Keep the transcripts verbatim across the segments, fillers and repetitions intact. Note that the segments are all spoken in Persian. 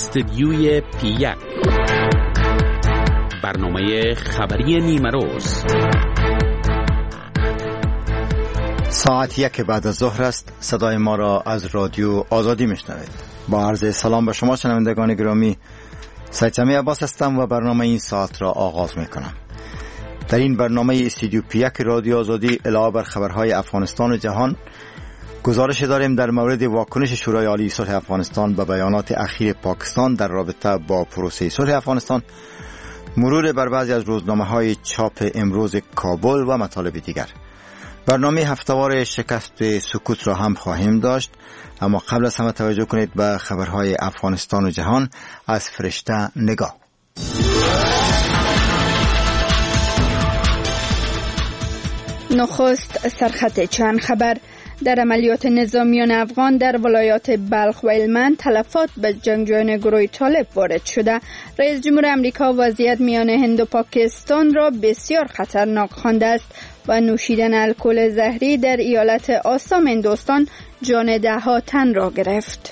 استدیوی پی یک، برنامه خبری نیمه روز. ساعت یک بعد از ظهر است. صدای ما را از رادیو آزادی میشنوید. با عرض سلام به شما شنوندگان گرامی، سید جمی عباس هستم و برنامه این ساعت را آغاز میکنم. در این برنامه استودیو پی یک رادیو آزادی علاوه بر خبرهای افغانستان و جهان، گزارش داریم در مورد واکنش شورای عالی صلح افغانستان به بیانات اخیر پاکستان در رابطه با پروسه صلح افغانستان، مرور بر بعضی از روزنامه‌های چاپ امروز کابل و مطالب دیگر. برنامه هفتهوار شکست سکوت را هم خواهیم داشت، اما قبل از همه توجه کنید به خبرهای افغانستان و جهان از فرشته نگاه. نخست سرخط چند خبر. در عملیات نظامیان افغان در ولایات بلخ و هلمند تلفات به جنگجویان گروه طالب وارد شده. رئیس جمهور امریکا وضعیت میان هند و پاکستان را بسیار خطرناک خوانده است و نوشیدن الکل زهری در ایالت آسام هندوستان جان ده ها تن را گرفت.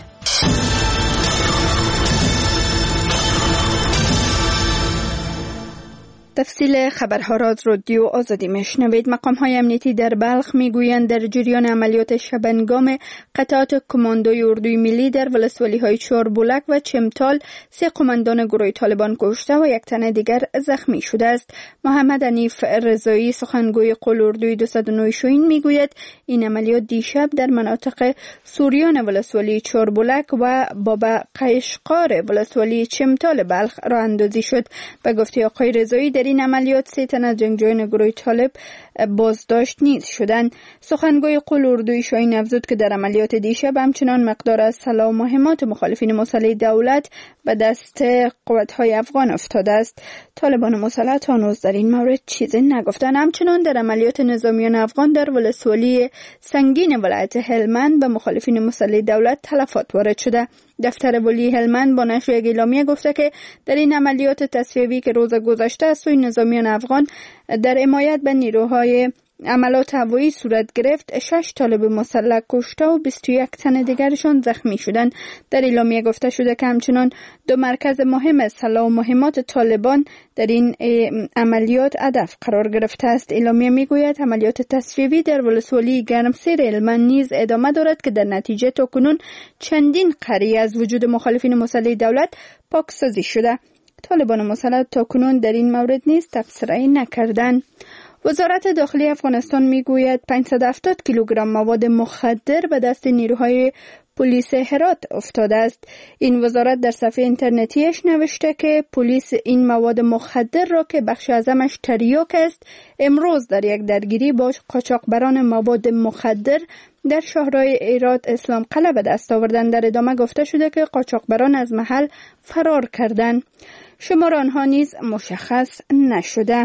تفصیل خبرها را از رادیو آزادی میشنوید. مقام های امنیتی در بلخ میگویند در جریان عملیات شبنگام قطعات کماندوی اردوی ملی در ولسوالی های چاربولک و چمتال سه قماندان گروه طالبان کشته و یک تن دیگر زخمی شده است. محمد حنیف رضایی سخنگوی قول اردوی دویست و نه شوین میگوید این عملیات دیشب در مناطق سوریان ولسوالی چاربولک و بابا قشقار ولسوالی چمتال بلخ راه اندازی شد. به گفته آقای رضایی در این عملیات سه تن از جنگجویان گروه طالب بازداشت نیز شدند. سخنگوی قول اردوی شاهین افزود که در عملیات دیشب همچنان مقدار از سلاح و مهمات مخالفین مسلح دولت به دست قوت‌های افغان افتاده است. طالبان مسلح تا هنوز در این مورد چیزی نگفتند. همچنان در عملیات نظامیان افغان در ولسوالی سنگین ولایت هلمند به مخالفین مسلح دولت تلفات وارد شده. دفتر ولی هلمند با نشر یک اعلامیه گفته که در این عملیات تصفیه‌ای که روز گذشته از سوی نظامیان افغان در حمایت به نیروهای عملات هوایی صورت گرفت، شش طالب مسلح کشته و بیست و یک تن دیگرشان زخمی شدند. در اعلامیه گفته شده که همچنان دو مرکز مهم سلاح و مهمات طالبان در این عملیات هدف قرار گرفته است. اعلامیه میگوید عملیات تصفیه‌ای در ولسوالی گرمسیر هلمند نیز ادامه دارد که در نتیجه تاکنون چندین قریه از وجود مخالفین مسلح دولت پاکسازی شده. طالبان مسلح تاکنون در این مورد نیز تبصره‌ای نکردند. وزارت داخلی افغانستان میگوید پانصد و هفتاد کیلوگرم مواد مخدر به دست نیروهای پلیس هرات افتاده است. این وزارت در صفحه اینترنتیش نوشته که پلیس این مواد مخدر را که بخش اعظمش تریاک است امروز در یک درگیری با قاچاقبران مواد مخدر در شهرهای هرات اسلام قلعه به دست آوردند. در ادامه گفته شده که قاچاقبران از محل فرار کردند. شمار آنها نیز مشخص نشده.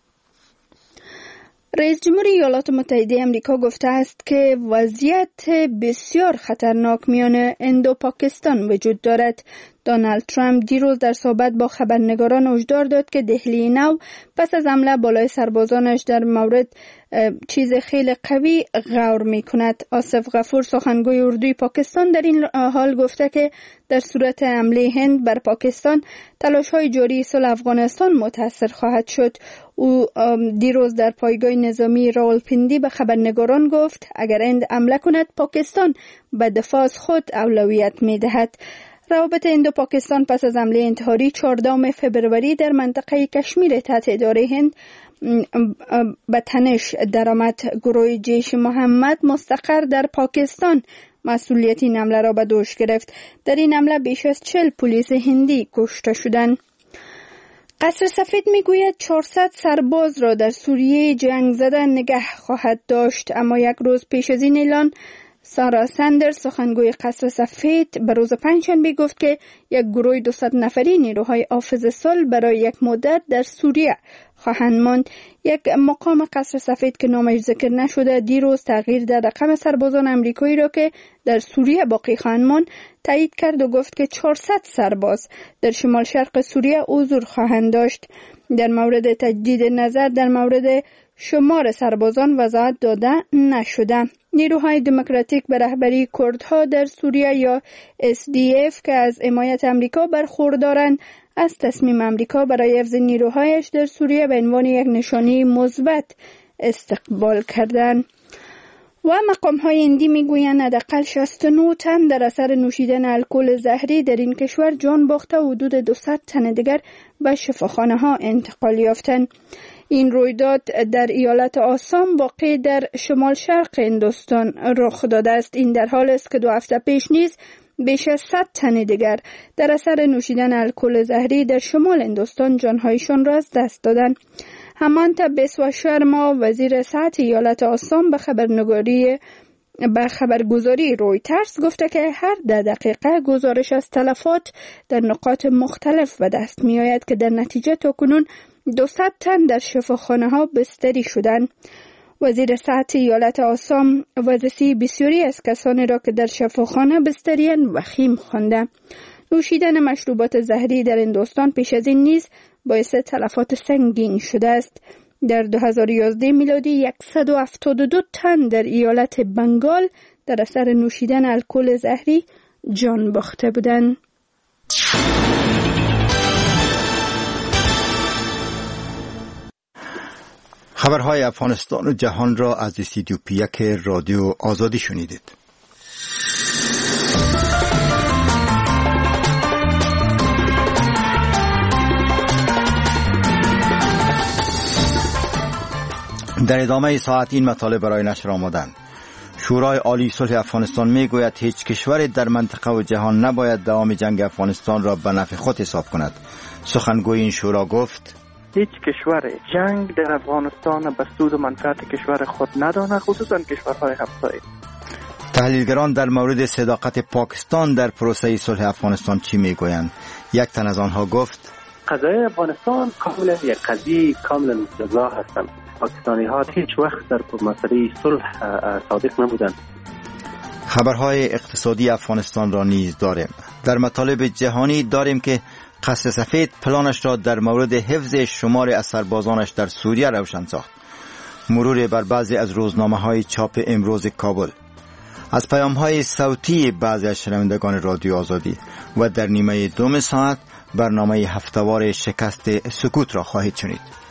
رئیس جمهور ایالات متحده آمریکا گفته است که وضعیت بسیار خطرناک میان هند و پاکستان وجود دارد. دونالد ترامپ دیروز در صحبت با خبرنگاران هشدار داد که دهلی نو پس از حمله بالای سربازانش در مورد چیز خیلی قوی غور می کند. آصف غفور سخنگوی اردوی پاکستان در این حال گفته که در صورت حمله هند بر پاکستان تلاش‌های جاری صلح افغانستان متاثر خواهد شد. او دیروز در پایگاه نظامی راولپندی به خبرنگاران گفت اگر هند حمله کند پاکستان به دفاع از خود اولویت می دهد. روابط هند و پاکستان پس از حمله انتحاری چهاردهم فبروری در منطقه کشمیر تحت اداره هند به تنش درآمد. گروه جیش محمد مستقر در پاکستان مسئولیت این حمله را به دوش گرفت. در این حمله بیش از چهل پلیس هندی کشته شدند. قصر سفید میگوید چهارصد سرباز را در سوریه جنگ زده نگه خواهد داشت، اما یک روز پیش از این اعلان سارا سندرز سخنگوی قصر سفید به روز پنجشنبه گفت که یک گروه دویست نفری نیروهای حافظ صلح برای یک مدت در سوریه خواهند ماند. یک مقام قصر سفید که نامش ذکر نشده دیروز تغییر در رقم سربازان امریکایی را که در سوریه باقی خواهند ماند تایید کرد و گفت که چهارصد سرباز در شمال شرق سوریه حضور خواهند داشت. در مورد تجدید نظر در مورد شمار سربازان وضاحت داده نشده. نیروهای دموکراتیک به رهبری کردها در سوریه یا اس دی اف که از حمایت امریکا برخوردارند از تصمیم امریکا برای حفظ نیروهایش در سوریه به عنوان یک نشانه مثبت استقبال کردند. و مقام های هندی میگویند حداقل شصت و نه تن در اثر نوشیدن الکل زهری در این کشور جان باخته و حدود دویست تن دیگر به شفاخانه ها انتقال یافتند. این رویداد در ایالت آسام واقع در شمال شرق هندوستان رخ داده است. این در حال است که دو هفته پیش نیز بیش از صد تن دیگر در اثر نوشیدن الکل زهری در شمال هندوستان جانهایشان را از دست دادند. همانطور بسوا شرما وزیر صحت ایالت آسام به خبرنگاری به خبرگزاری رویترز گفته که هر ده دقیقه گزارش از تلفات در نقاط مختلف به دست می آید که در نتیجه تاکنون دویست تن در شفاخانه ها بستری شدند. وزیر صحت ایالت آسام وضعیت بسیاری از کسانی را که در شفاخانه بستری‌اند وخیم خوانده. نوشیدن مشروبات زهری در هندوستان پیش از این نیز باعث تلفات سنگین شده است. در دو هزار و یازده میلادی صد و هفتاد و دو تن در ایالت بنگال در اثر نوشیدن الکل زهری جان باخته بودند. خبرهای افغانستان و جهان را از استودیو پی یک رادیو آزادی شنیدید. در ادامه ساعت این مطالب برای نشر آمدند. شورای عالی صلح افغانستان می گوید هیچ کشوری در منطقه و جهان نباید دوام جنگ افغانستان را به نفع خود حساب کند. سخنگوی این شورا گفت هیچ کشور جنگ در افغانستان به سود و منفعت کشور خود نداند، خصوصا کشورهای همسایه. تحلیلگران در مورد صداقت پاکستان در پروسه صلح افغانستان چی میگویند؟ یک تن از آنها گفت قضیه افغانستان کاملا یک قضیه کاملا مستقل هستند. پاکستانی ها هیچ وقت در مسئله صلح صادق نبودند. خبرهای اقتصادی افغانستان را نیز داریم. در مطالب جهانی داریم که قصر سفید پلانش را در مورد حفظ شمار از سربازانش در سوریه روشن ساخت. مرور بر بعضی از روزنامه‌های چاپ امروز کابل. از پیام‌های صوتی بعضی از شنوندگان رادیو آزادی و در نیمه دوم ساعت برنامه هفته‌وار شکست سکوت را خواهید شنید.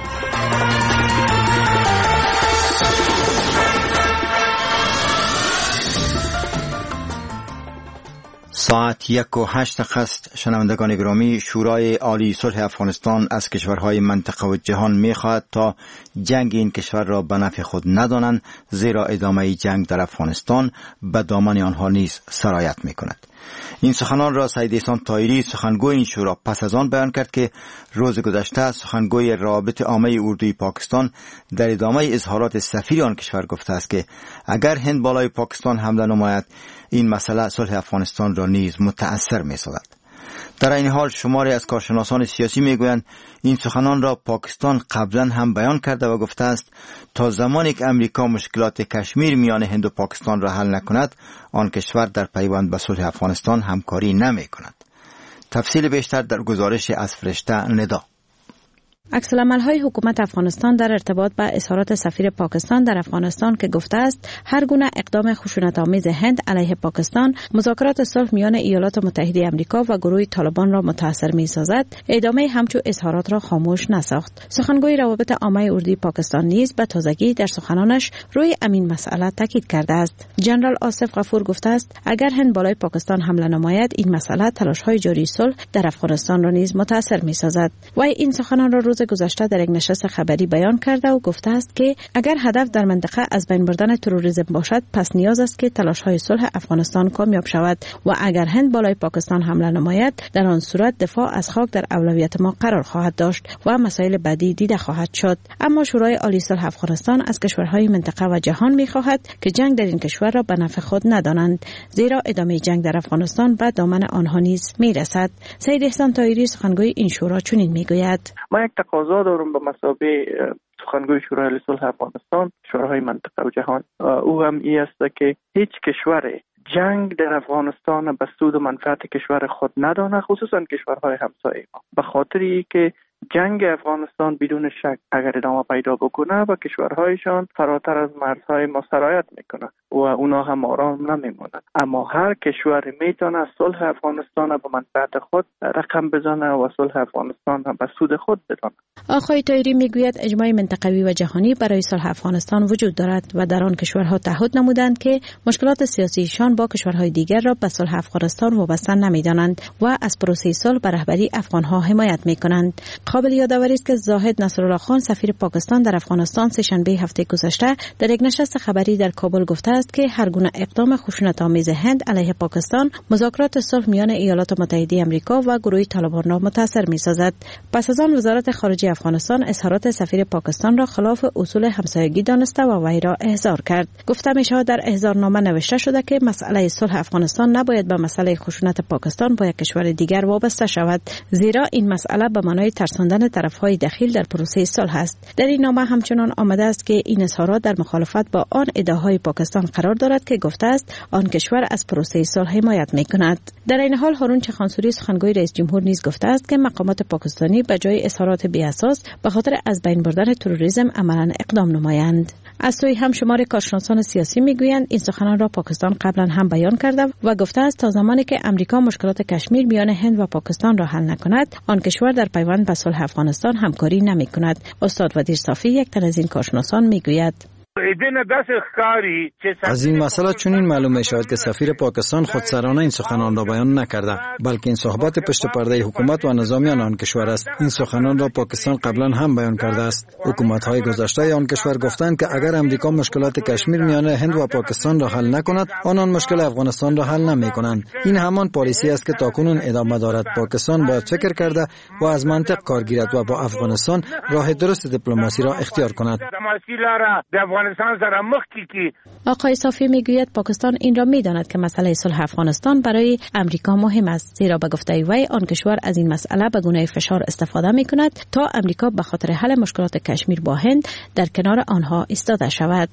ساعت یک و هشت دقیقه. شنوندگان گرامی، شورای عالی صلح افغانستان از کشورهای منطقه و جهان می‌خواهد تا جنگ این کشور را به نفع خود ندانند، زیرا ادامه جنگ در افغانستان به دامن آنها نیز سرایت می‌کند. این سخنان را سید احسان طاهری سخنگوی این شورا پس از آن بیان کرد که روز گذشته سخنگوی روابط عامه اردوی پاکستان در ادامه اظهارات سفیر آن کشور گفته است که اگر هند بالای پاکستان حمله نماید این مسئله صلح افغانستان را نیز متأثر می‌سازد. در این حال شماری از کارشناسان سیاسی میگویند این سخنان را پاکستان قبلا هم بیان کرده و گفته است تا زمانی که امریکا مشکلات کشمیر میان هند و پاکستان را حل نکند آن کشور در پیوند به صلح افغانستان همکاری نمی کند. تفصیل بیشتر در گزارش از فرشته ندا. عکس‌العمل‌های حکومت افغانستان در ارتباط با اظهارات سفیر پاکستان در افغانستان که گفته است هر گونه اقدام خشونت‌آمیز هند علیه پاکستان مذاکرات صلح میان ایالات متحده آمریکا و گروه طالبان را متاثر می‌سازد، ادامه همچون اظهارات را خاموش نساخت. سخنگوی روابط عامه اردوی پاکستان نیز به تازگی در سخنانش روی همین مسئله تاکید کرده است. جنرال آصف غفور گفته است اگر هند بالای پاکستان حمله نماید این مسئله تلاش‌های جاری صلح در افغانستان را نیز متاثر می‌سازد. و این سخنان را روز گذشته در یک نشست خبری بیان کرده و گفته است که اگر هدف در منطقه از بین بردن تروریسم باشد پس نیاز است که تلاش‌های صلح افغانستان کامیاب شود و اگر هند بالای پاکستان حمله نماید در آن صورت دفاع از خاک در اولویت ما قرار خواهد داشت و مسائل بعدی دیده خواهد شد. اما شورای عالی صلح افغانستان از کشورهای منطقه و جهان می‌خواهد که جنگ در این کشور را به نفع خود ندانند، زیرا ادامه جنگ در افغانستان به دامن آنها نیز می‌رسد. سید احسان طاهری سخنگوی این شورا چنین می‌گوید: ما یک تقاضا دارم به مثابه سخنگوی شورای عالی صلح افغانستان، شوراهای منطقه و جهان. او هم این است که هیچ کشور جنگ در افغانستان به سود و منفعت کشور خود ندانه، خصوصا کشورهای همسایه ما، به خاطری که جنگ افغانستان بدون شک اگر ادامه پیدا بکنه و کشورهایشان فراتر از مرزهای ما سرایت میکنه و اونا هم آرام نمیمونند. اما هر کشور میتونه صلح افغانستان به منفعت خود رقم بزنه و صلح افغانستان به سود خود بدانه. آقای طاهری میگوید اجماع منطقوی و جهانی برای صلح افغانستان وجود دارد و در آن کشورها تعهد نمودند که مشکلات سیاسیشان با کشورهای دیگر را به صلح افغانستان وابسته نمیدانند و از پروسه صلح به رهبری افغانها حمایت میکنند. قابل یادآوری است که زاهد نصرالله خان سفیر پاکستان در افغانستان سه‌شنبه هفته گذشته در یک نشست خبری در کابل گفته است که هر گونه اقدام خشونت‌آمیز هند علیه پاکستان مذاکرات صلح میان ایالات متحده آمریکا و گروه طالبان را متاثر می‌سازد. پس از آن وزارت خارجه افغانستان اظهارات سفیر پاکستان را خلاف اصول همسایگی دانسته و وی را احضار کرد. گفته می‌شود در احضارنامه نوشته شده که مسئله صلح افغانستان نباید به مسئله خشونت پاکستان با یک کشور دیگر وابسته شود، زیرا این مسئله به معنای ترساندن طرف‌های دخیل در پروسه صلح است. در این نامه همچنان آمده است که این اظهارات در مخالفت با آن ادعاهای پاکستان قرار دارد که گفته است آن کشور از پروسه صلح حمایت می‌کند. در این حال هارون چخانسوری سخنگوی رئیس جمهور نیز گفته است که مقامات پاکستانی به جای اظهارات بی اساس به خاطر از بین بردن تروریسم عملاً اقدام نمایند. از سوی هم شمار کارشناسان سیاسی میگویند این سخنان را پاکستان قبلا هم بیان کرده و گفته است تا زمانی که امریکا مشکلات کشمیر میان هند و پاکستان را حل نکند آن کشور در پیوند به صلح افغانستان همکاری نمی‌کند. استاد ودیر صافی یک تن از این کارشناسان میگوید از این مسئله چنین معلوم می شود که سفیر پاکستان خودسرانه این سخنان را بیان نکرده، بلکه این صحبت پشت پرده حکومت و نظامیان آن کشور است. این سخنان را پاکستان قبلا هم بیان کرده است. حکومت های گذشته آن کشور گفتند که اگر امریکا مشکلات کشمیر میان هند و پاکستان را حل نکند آنان مشکل افغانستان را حل نمی کنند. این همان پالیسی است که تاکنون ادامه دارد. پاکستان باید فکر کرده و از منطق کار گیرد و با افغانستان راه درست دیپلماسی را اختیار کند. آقای صافی میگوید پاکستان این را میداند که مسئله صلح افغانستان برای امریکا مهم است، زیرا به گفته وی آن کشور از این مسئله به گونه فشار استفاده میکند تا امریکا به خاطر حل مشکلات کشمیر با هند در کنار آنها ایستاده شود.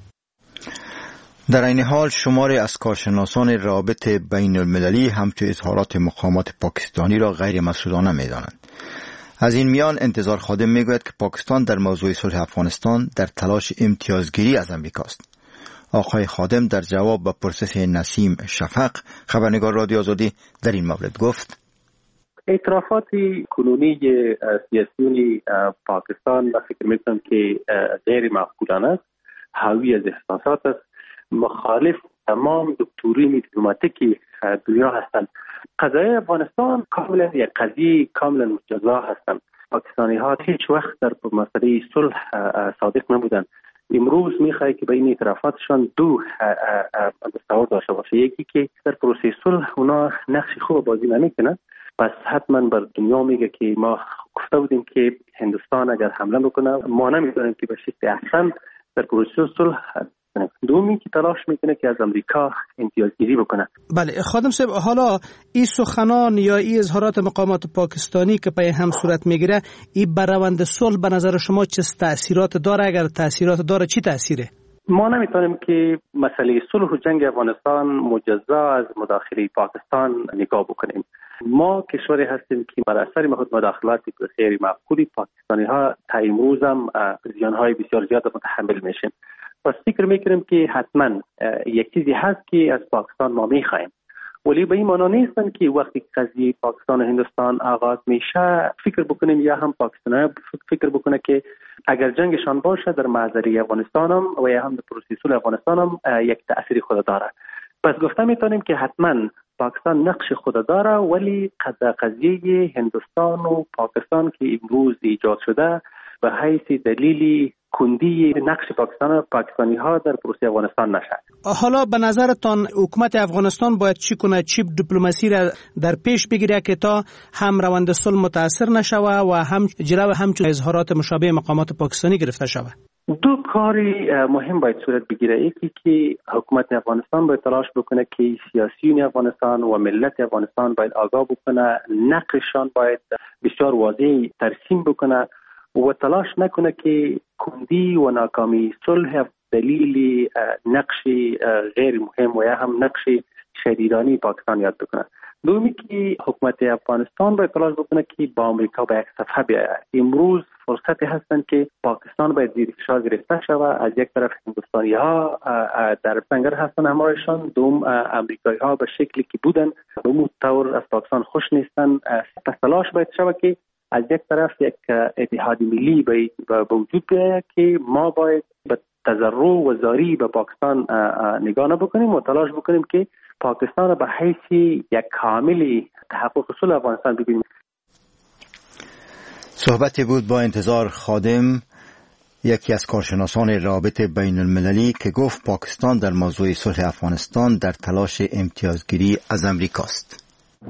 در این حال شماری از کارشناسان رابطه بین المللی همچون اظهارات مقامات پاکستانی را غیر مسئولانه میدانند. از این میان انتظار خادم میگوید که پاکستان در موضوع صلح افغانستان در تلاش امتیازگیری از امریکا است. آقای خادم در جواب به پرسش نسیم شفق خبرنگار رادیو آزادی در این مورد گفت: اعترافات کنونی سیاسیون پاکستان من فکر میکنم که غیر معقولانه است، حاوی از احساسات است، مخالف تمام دکترین دیپلماتیکی دنیا هستند. قضیه افغانستان کاملا یک قضیه کاملا مجزا هستند. پاکستانی ها هیچ وقت در مسئله صلح صادق نبودند. امروز میخواد که بین اعترافاتشان دو تصور داشته باشه، یکی که در پروسه صلح اونا نقش خوب بازی نمیکنن، پس حتما بر دنیا میگه که ما گفته بودیم که هندوستان اگر حمله بکنه ما نمیتونیم که به شکل احسن در پروسه صلح. دومی که تلاش میکنه که از امریکا امتیازگیری بکنه. بله خادم صاحب، حالا این سخنان یا این اظهارات مقامات پاکستانی که پای هم صورت میگیره، این بر روند صلح به نظر شما چه تاثیرات داره؟ اگر تاثیرات داره چی تاثیره؟ ما نمیتونیم که مسئله صلح و جنگ افغانستان مجزا از مداخله پاکستان نگاه بکنیم. ما کشوری هستیم که بر اثر مداخلات غیر معقولی پاکستانی ها تا امروز هم زیان های بسیار زیاد متحمل میشیم. پس فکر میکنیم که حتما یک چیزی هست که از پاکستان ما میخوایم، ولی به این معنی نیستن که وقتی قضیه پاکستان و هندوستان آغاز میشه فکر بکنیم یا هم پاکستان فکر بکنه که اگر جنگشان باشه در معذری افغانستان هم و یا هم در پروسه صلح افغانستان هم یک تأثیر خود داره. پس گفته میتونیم که حتما پاکستان نقش خود داره، ولی قضیه هندوستان و پاکستان که امروز ایجاد شده به حیث دلیلی کندی نقش پاکستان و پاکستانی ها در پروسه افغانستان نشه. حالا به نظرتان حکومت افغانستان باید چی کنه، چی دیپلماسی را در پیش بگیره که تا هم روند صلح متاثر نشوه و هم جلو همچون اظهارات مشابه مقامات پاکستانی گرفته شوه؟ دو کاری مهم باید صورت بگیره. یکی که حکومت افغانستان باید تلاش بکنه که سیاسیون افغانستان و ملت افغانستان باید آگاه بکنه، نقششان باید بسیار واضح ترسیم بکنه و تلاش نکنه که کندی و ناکامی صلح دلیل نقش غیر مهم و یا هم نقش شهری ایرانی پاکستان یاد بکنه. دومی که حکومت افغانستان باید تلاش بکنه که با آمریکا به یک صفحه بیاید. امروز فرصتی هستند که پاکستان باید زیر فشار گرفته شود. از یک طرف هندوستانی ها در سنگر هستند همراهشان، دوم امریکایی ها به شکلی که بودن به اون طور از پاکستان خوش نیستن. پس تلاش باید شود که از یک طرف یک اتحاد ملی به وجود بیاید که ما باید به تضرع و زاری به پاکستان نگاه نبکنیم و تلاش بکنیم که پاکستان به حیث یک کاملی تحقق اصول افغانستان ببینیم. صحبتی بود با انتظار خادم، یکی از کارشناسان رابطه بین المللی، که گفت پاکستان در موضوع صلح افغانستان در تلاش امتیازگیری از امریکاست.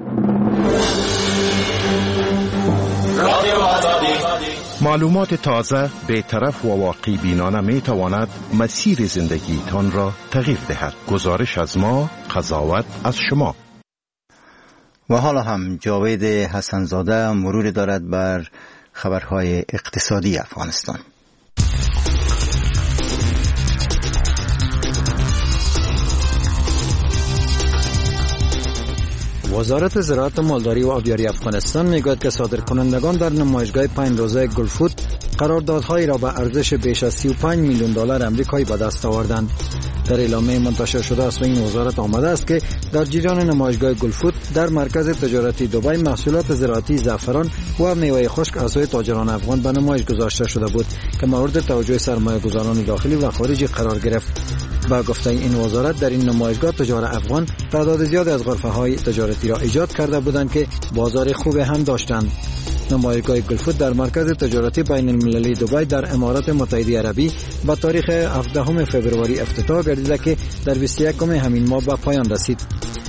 معلومات تازه، بی‌طرف و واقعی بینانه می تواند مسیر زندگیتان را تغییر دهد. گزارش از ما، قضاوت از شما. و حالا هم جاوید حسنزاده مرور دارد بر خبرهای اقتصادی افغانستان. وزارت زراعت و مالداری و آبیاری افغانستان میگوید که صادرکنندگان در نمایشگاه پنج روزه گلفود قراردادهایی را به ارزش بیش از سی و پنج میلیون دلار آمریکایی به دست آوردند. در اعلامیه منتشر شده است و این وزارت آمده است که در جریان نمایشگاه گلفود در مرکز تجارتی دبی محصولات زراعتی زعفران و میوه خشک از سوی تاجران افغان به نمایش گذاشته شده بود که مورد توجه سرمایه گذاران داخلی و خارجی قرار گرفت. با گفته این وزارت در این نمایشگاه تجار افغان تعداد زیادی از غرفه‌های تجارتی را ایجاد کرده بودند که بازار خوب هم داشتند. نمایشگاه گلفود در مرکز تجارتی بین المللی دبی در امارات متحده عربی با تاریخ هفدهم فوریه افتتاح گردیده که در بیست و یکم همین ماه به پایان رسید.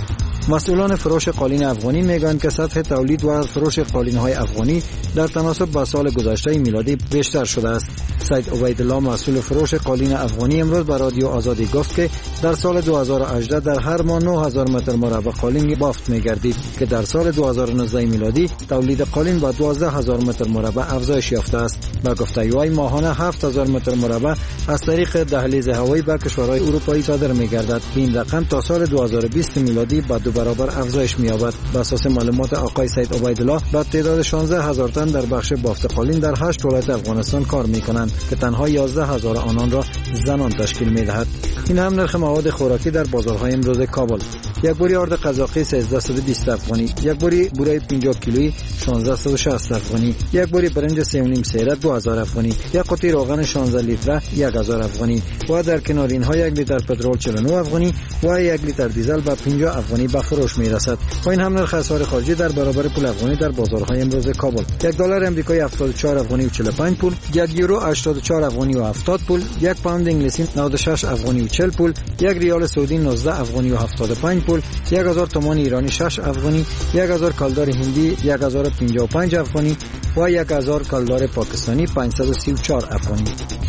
مسئولان فروش قالین افغانی میگویند که سطح تولید و فروش قالین‌های افغانی در تناسب با سال گذشته میلادی بیشتر شده است. سید عبیدالله مسئول فروش قالین افغانی امروز به رادیو آزادی گفت که در سال دو هزار و هجده در هر ماه نه هزار متر مربع قالین بافت می‌گردید که در سال دو هزار و نوزده میلادی تولید قالین با دوازده هزار متر مربع افزایش یافته است. با گفته وی ماهانه هفت هزار متر مربع از طریق دهلیز هوایی به کشورهای اروپایی صادر می‌گردد. این رقم تا سال دو هزار و بیست میلادی با دو برابر افزایش می‌یابد. بر اساس معلومات آقای سید عبیدالله با تعداد شانزده هزار تن در بخش بافت قالین در هشت ولایت افغانستان کار می‌کنند که تنها یازده هزار آنان را زنان تشکیل می‌دهد. این هم نرخ مواد خوراکی در بازارهای امروز کابل: یک بوری آرد قزاقی سیزده و بیست افغانی، یک بوری بوره پنجاه کیلویی شانزده و شصت افغانی، یک بوری برنج سه و نیم سیره دو هزار افغانی، یک قطعه روغن شانزده لیتره یک هزار افغانی و در کنار اینها یک لیتر پترول چهل و نه افغانی و یک لیتر دیزل به پنجاه افغانی به فروش می‌رسد. و این هم نرخ اسعار خارجی در برابر پول افغانی در بازارهای امروز کابل: یک دلار آمریکایی هفتاد و چهار افغانی و چهل و پنج پول، یک یورو هشتاد و چهار افغانی و هفتاد پول، یک پوند انگلیسی نود و شش افغانی و چهل پول، یک ریال سعودی نوزده افغانی و هفتاد و پنج پول، یک هزار تومان ایرانی شش افغانی، یک هزار کالدار هندی یک هزار و پنجاه و پنج افغانی و یک هزار کالدار پاکستانی پانصد و سی و چهار افغانی.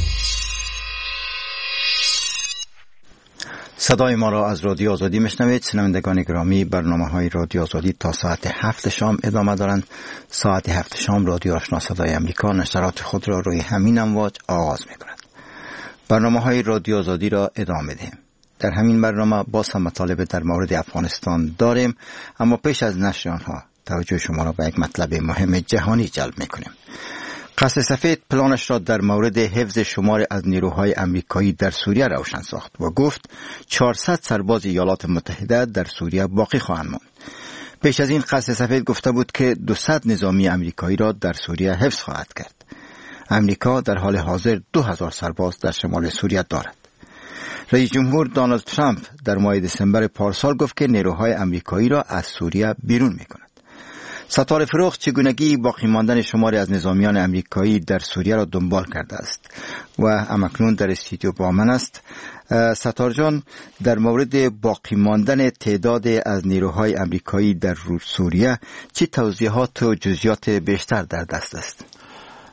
صدای ما را از رادیو آزادی میشنوید. شنوندگان گرامی، برنامه‌های رادیو آزادی تا ساعت هفت شام ادامه دارند. ساعت هفت شام رادیو آشنا صدای امریکا نشرات خود را روی همین امواج آغاز می‌کند. برنامه‌های رادیو آزادی را ادامه می‌دهیم. در همین برنامه باز هم مطالب در مورد افغانستان داریم، اما پیش از نشر آنها توجه شما را به یک مطلب مهم جهانی جلب می‌کنیم. قصر سفید پلانش را در مورد حفظ شمار از نیروهای امریکایی در سوریه روشن ساخت و گفت چهارصد سرباز ایالات متحده در سوریه باقی خواهند ماند. پیش از این قصر سفید گفته بود که دویست نظامی امریکایی را در سوریه حفظ خواهد کرد. امریکا در حال حاضر دو هزار سرباز در شمال سوریه دارد. رئیس جمهور دونالد ترامپ در ماه دسامبر پارسال گفت که نیروهای امریکایی را از سوریه بیرون می‌کند. ستاره فروغ چگونگی باقی ماندن شماری از نظامیان امریکایی در سوریه را دنبال کرده است و همکنون در استودیو با من است. ستاره جان، در مورد باقی ماندن تعداد از نیروهای امریکایی در سوریه چه توضیحات و جزئیات بیشتر در دست است؟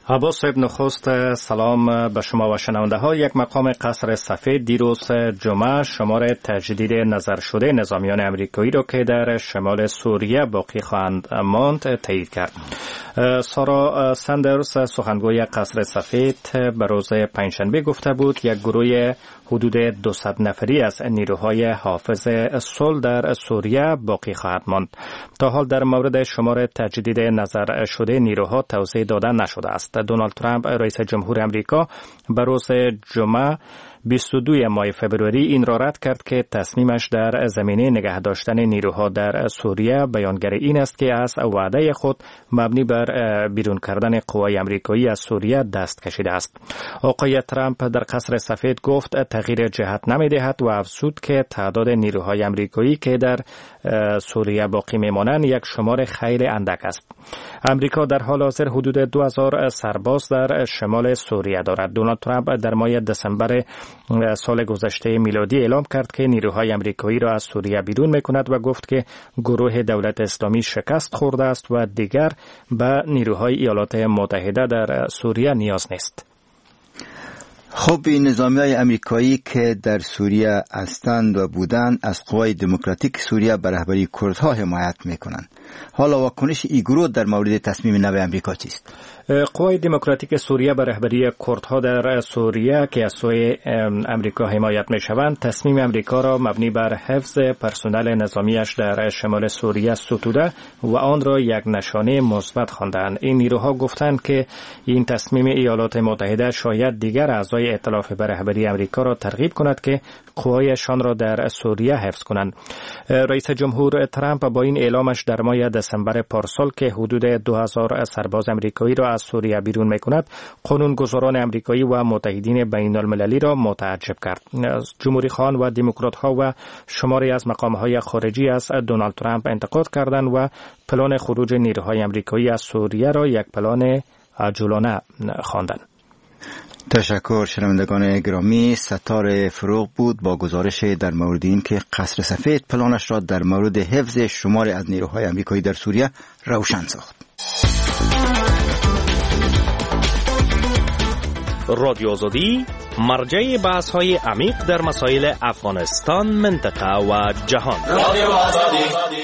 عباس صاحب، نخست سلام به شما و شنونده ها. یک مقام قصر سفید دیروز جمعه شمار تجدید نظر شده نظامیان امریکایی را که در شمال سوریه باقی خواهند ماند تایید کرد. سارا سندرز، سخنگوی قصر سفید، به روز پنجشنبه گفته بود یک گروه حدود دویست نفری از نیروهای حافظ صلح در سوریه باقی خواهد ماند. تا حال در مورد شمار تجدید نظر شده نیروها توضیح داده نشده است. دونالد ترامپ رئیس جمهور امریکا به روز جمعه بیست و دو ماه فوریه این را رد کرد که تصمیمش در زمینه نگه داشتن نیروها در سوریه بیانگر این است که از وعده خود مبنی بر بیرون کردن قوای امریکایی از سوریه دست کشیده است. آقای ترامپ در قصر سفید گفت تغییر جهت نمی‌دهد و افزود که تعداد نیروهای امریکایی که در سوریه باقی میمانند یک شمار خیلی اندک است. امریکا در حال حاضر حدود دو هزار سرباز در شمال سوریه دارد. دونالد ترامپ در ماه دسامبر سال گذشته میلادی اعلام کرد که نیروهای امریکایی را از سوریه بیرون میکند و گفت که گروه دولت اسلامی شکست خورده است و دیگر به نیروهای ایالات متحده در سوریه نیاز نیست. خب این نظامی های امریکایی که در سوریه هستند و بودند از قوای دموکراتیک سوریه به رهبری کردها حمایت میکنند. حالا واکنش این گروه در مورد تصمیم نو امریکا چیست؟ قوای دموکراتیک سوریه به رهبری کردها در سوریه که از سوی امریکا حمایت میشوند تصمیم امریکا را مبنی بر حفظ پرسنل نظامیش در شمال سوریه ستوده و آن را یک نشانه مثبت خواندند. این نیروها گفتند که این تصمیم ایالات متحده شاید دیگر اعضای ائتلاف به رهبری امریکا را ترغیب کند که قوایشان را در سوریه حفظ کنند. رئیس جمهور ترامپ با این اعلامش در ماه دسامبر پارسال که حدود دو هزار سرباز امریکایی را از سوریه بیرون میکند، قانونگذاران امریکایی و متحدین بین المللی را متعجب کرد. جمهوری خوان و دموکرات ها و شماری از مقام های خارجی از دونالد ترامپ انتقاد کردند و پلان خروج نیروهای امریکایی از سوریه را یک پلان عجولانه خواندند. تشکر. شنوندگان گرامی، ستاره فروغ بود با گزارش در مورد این که قصر سفید پلانش را در مورد حفظ شماری از نیروهای امریکایی در سوریه روشن ساخت. رادیو آزادی مرجع بحث های عمیق در مسائل افغانستان، منطقه و جهان. رادیو آزادی.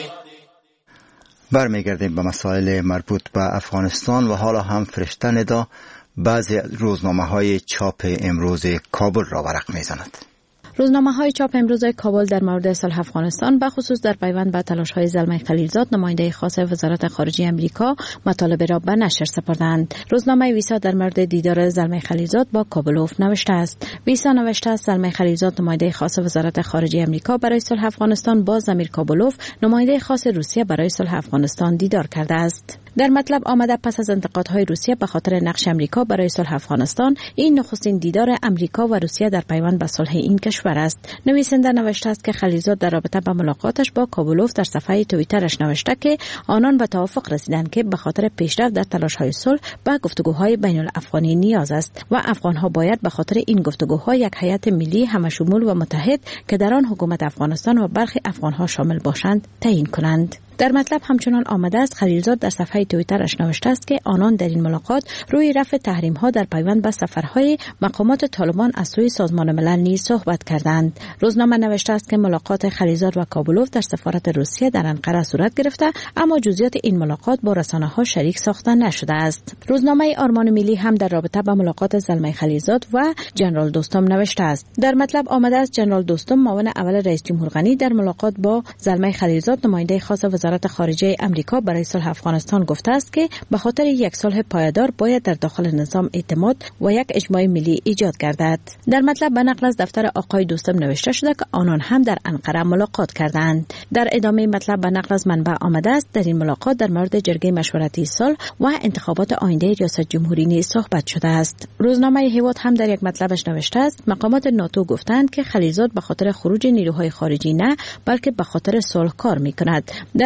برمیگردیم به مسائل مربوط به افغانستان و حالا هم فرشته ندا بعضی روزنامه های چاپ امروز کابل را ورق میزند. روزنامه های چاپ امروز کابل در مورد صلح افغانستان به خصوص در پیوند به تلاش های زلمه خلیلزاد نماینده خاص وزارت خارجه امریکا مطالب را به نشر سپردند. روزنامه ویسا در مورد دیدار زلمه خلیلزاد با کابلوف نوشته است. ویسا نوشته است زلمه خلیلزاد نماینده خاص وزارت خارجه امریکا برای صلح افغانستان با زمیر کابلوف نماینده خاص روسیه برای صلح افغانستان دیدار کرده است. در مطلب آمده پس از انتقادهای روسیه به خاطر نقش امریکا برای صلح افغانستان، این نخستین دیدار امریکا و روسیه در پیوند به صلح این کشور است. نویسنده نوشته است که خلیلزاد در رابطه با ملاقاتش با کابلوف در صفحه توییترش نوشته که آنان به توافق رسیدند که به خاطر پیشرفت در تلاش‌های صلح به گفتگوهای بین الافغانی نیاز است و افغان‌ها باید به خاطر این گفتگوها یک هیئت ملی همشمول و متحد که در آن حکومت افغانستان و برخی افغان‌ها شامل باشند تعیین کنند. در مطلب همچنان آمده است خلیلزاد در صفحه توییترش نوشته است که آنان در این ملاقات روی رفع تحریم‌ها در پیوند به سفرهای مقامات طالبان از سوی سازمان ملل نیز صحبت کردند. روزنامه نوشته است که ملاقات خلیلزاد و کابلوف در سفارت روسیه در انقره صورت گرفته، اما جزئیات این ملاقات با رسانه‌ها شریک ساخته نشده است. روزنامه آرمان ملی هم در رابطه با ملاقات زلمه خلیلزاد و جنرال دوستم نوشته است. در مطلب آمده است جنرال دوستم معاون اول رئیس جمهور غنی در ملاقات با زلمه خلیلزاد نماینده خاص وزارت خارجه امریکا برای صلح افغانستان گفته است که به خاطر یک صلح پایدار باید در داخل نظام اعتماد و یک اجماع ملی ایجاد گردد. در مطلب به نقل از دفتر آقای دوستم نوشته شده که آنان هم در انقره ملاقات کردند. در ادامه مطلب به نقل از منبع آمده است در این ملاقات در مورد جرگه مشورتی صلح و انتخابات آینده ریاست جمهوری نیز صحبت شده است. روزنامه هیواد هم در یک مطلبش نوشته است مقامات ناتو گفتند که خلیلزاد به خاطر خروج نیروهای خارجی نه بلکه به خاطر صلح کار می‌کند. در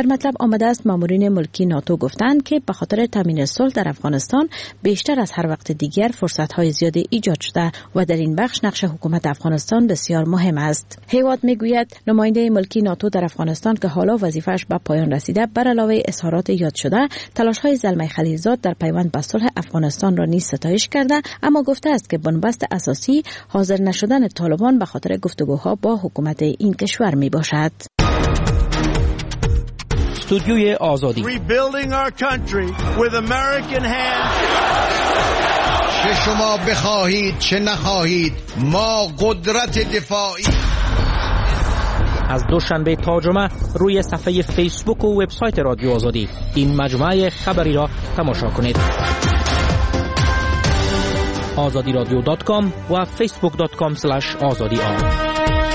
مطلب آمده است مامورین ملکی ناتو گفتند که به خاطر تامین صلح در افغانستان بیشتر از هر وقت دیگر فرصت‌های زیادی ایجاد شده و در این بخش نقش حکومت افغانستان بسیار مهم است. هیواد میگوید نماینده ملکی ناتو در افغانستان که حالا وظیفه‌اش به پایان رسیده بر علاوه اظهارات یاد شده تلاش‌های زلمه خلیلزاد در پیوند به صلح افغانستان را نیز ستایش کرده، اما گفته است که بنبست اساسی حاضر نشدن طالبان به خاطر گفتگوها با حکومت این کشور می باشد. استودیوی آزادی چه شما بخواهید چه نخواهید ما قدرت دفاعی. از دوشنبه تا جمعه روی صفحه فیسبوک و وبسایت رادیو آزادی این مجموعه خبری را تماشا کنید. آزادی رادیو دات کام و فیسبوک دات کام اسلش آزادی آن.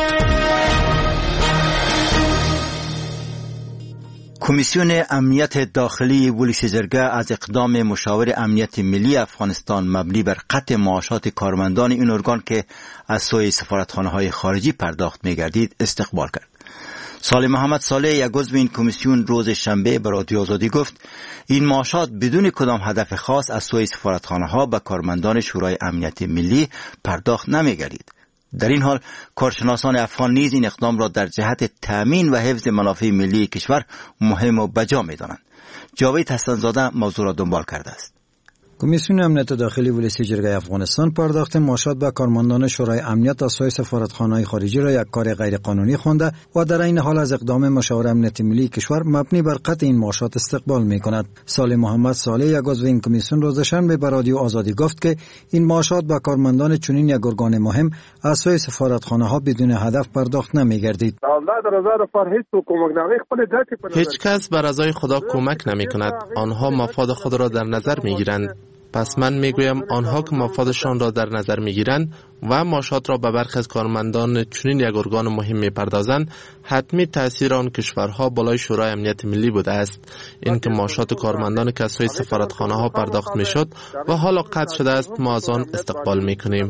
کمیسیون امنیت داخلی ولس جرگه از اقدام مشاور امنیت ملی افغانستان مبنی بر قطع معاشات کارمندان این ارگان که از سوی سفارتخانه‌های خارجی پرداخت می‌گردید استقبال کرد. صالح محمد صالح یک عضو این کمیسیون روز شنبه به رادیو آزادی گفت این معاشات بدون کدام هدف خاص از سوی سفارتخانه‌ها به کارمندان شورای امنیت ملی پرداخت نمی‌گردید. در این حال کارشناسان افغان نیز این اقدام را در جهت تامین و حفظ منافع ملی کشور مهم و بجا می‌دانند. جاوید حسن‌زاده موضوع را دنبال کرده است. کمیسیون امنیت داخلی ولس جرگه افغانستان پرداخت معاشات به کارمندان شورای امنیت از سوی سفارتخانه‌های خارجی را یک کار غیر قانونی خوانده و در این حال از اقدام مشاور امنیت ملی کشور مبنی بر قطع این معاشات استقبال می‌کند. صالح محمد صالح یک عضو این کمیسیون روز شنبه به رادیو آزادی گفت که این معاشات به کارمندان چنین یک ارگان مهم از سوی سفارتخانه‌ها بدون هدف پرداخت نمی‌گردید. هیچ کس بر رضای خدا کمک نمی‌کند. آنها مفاد خود را در نظر می‌گیرند. پس من میگویم آنها که مفادشان را در نظر میگیرند و معاشات را به برخی از کارمندان چنین یک ارگان مهم میپردازند، حتمی تاثیر آن کشورها بالای شورای امنیت ملی بوده است. این که معاشات کارمندان که از سوی سفارتخانه ها پرداخت میشد و حالا قطع شده است، ما از آن استقبال میکنیم.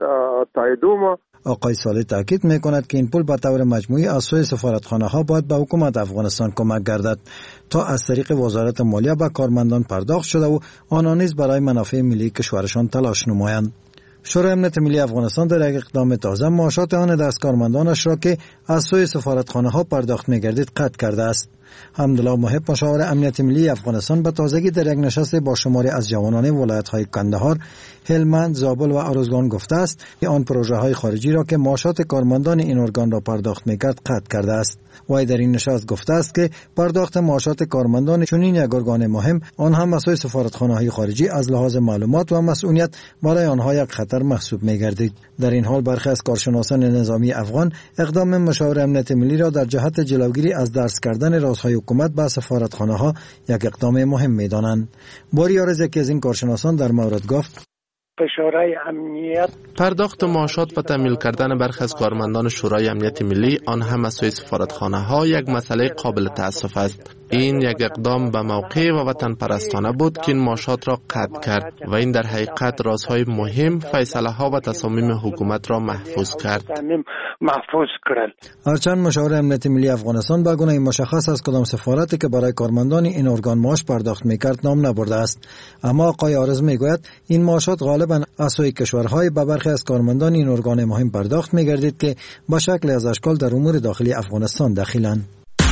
آقای صالح تاکید میکند که این پول به طور مجموعی از سوی سفارتخانه ها باید به حکومت افغانستان کمک گردد تا از طریق وزارت مالیه به کارمندان پرداخت شده و آنها نیز برای منافع ملی کشورشان تلاش نمایند. شورای امنیت ملی افغانستان در یک اقدام تازه معاشات آن دست کارمندانش را که از سوی سفارتخانه ها پرداخت می‌گردید قطع کرده است. حمدالله محب مشاور امنیت ملی افغانستان به تازگی در یک نشست با شماری از جوانان ولایت‌های کندهار، هلمند، زابل و ارزگان گفته است که آن پروژه‌های خارجی را که معاشات کارمندان این ارگان را پرداخت می‌کرد قطع کرده است. وی در این نشست گفته است که پرداخت معاشات کارمندان چنین یک ارگان مهم آن هم از سوی سفارتخانه‌های خارجی از لحاظ معلومات و مسئولیت برای آنها یک خطر محسوب می‌گردید. در این حال برخی از کارشناسان نظامی افغان اقدام مشاور امنیت ملی را در جهت جلوگیری از درس کردن رازهای حکومت به سفارتخانه‌ها یک اقدام مهم می‌دانند. باری یارز یکی از این کارشناسان در مورد گفت شورای امنیت پرداخت معاشات و تامین کردن برخی از کارمندان شورای امنیت ملی آن هم از سوی سفارتخانه‌ها یک مسئله قابل تأسف است. این یک اقدام به موقع و وطن پرستانه بود که این معاشات را قطع کرد و این در حقیقت رازهای مهم، فیصله ها و تصامیم حکومت را محفوظ کرد. محفوظ کرد. هرچند مشاور امنیت ملی افغانستان به گونه مشخص از کدام سفارتی که برای کارمندان این ارگان معاش پرداخت می‌کرد نام نبرده است، اما آقای آرز میگوید این معاشات غالباً از سوی کشورهای به برخی از کارمندان این ارگان مهم پرداخت می‌گردید که به شکل از اشکال در امور داخلی افغانستان دخیلند.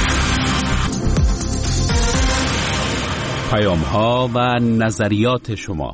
پیام ها و نظریات شما.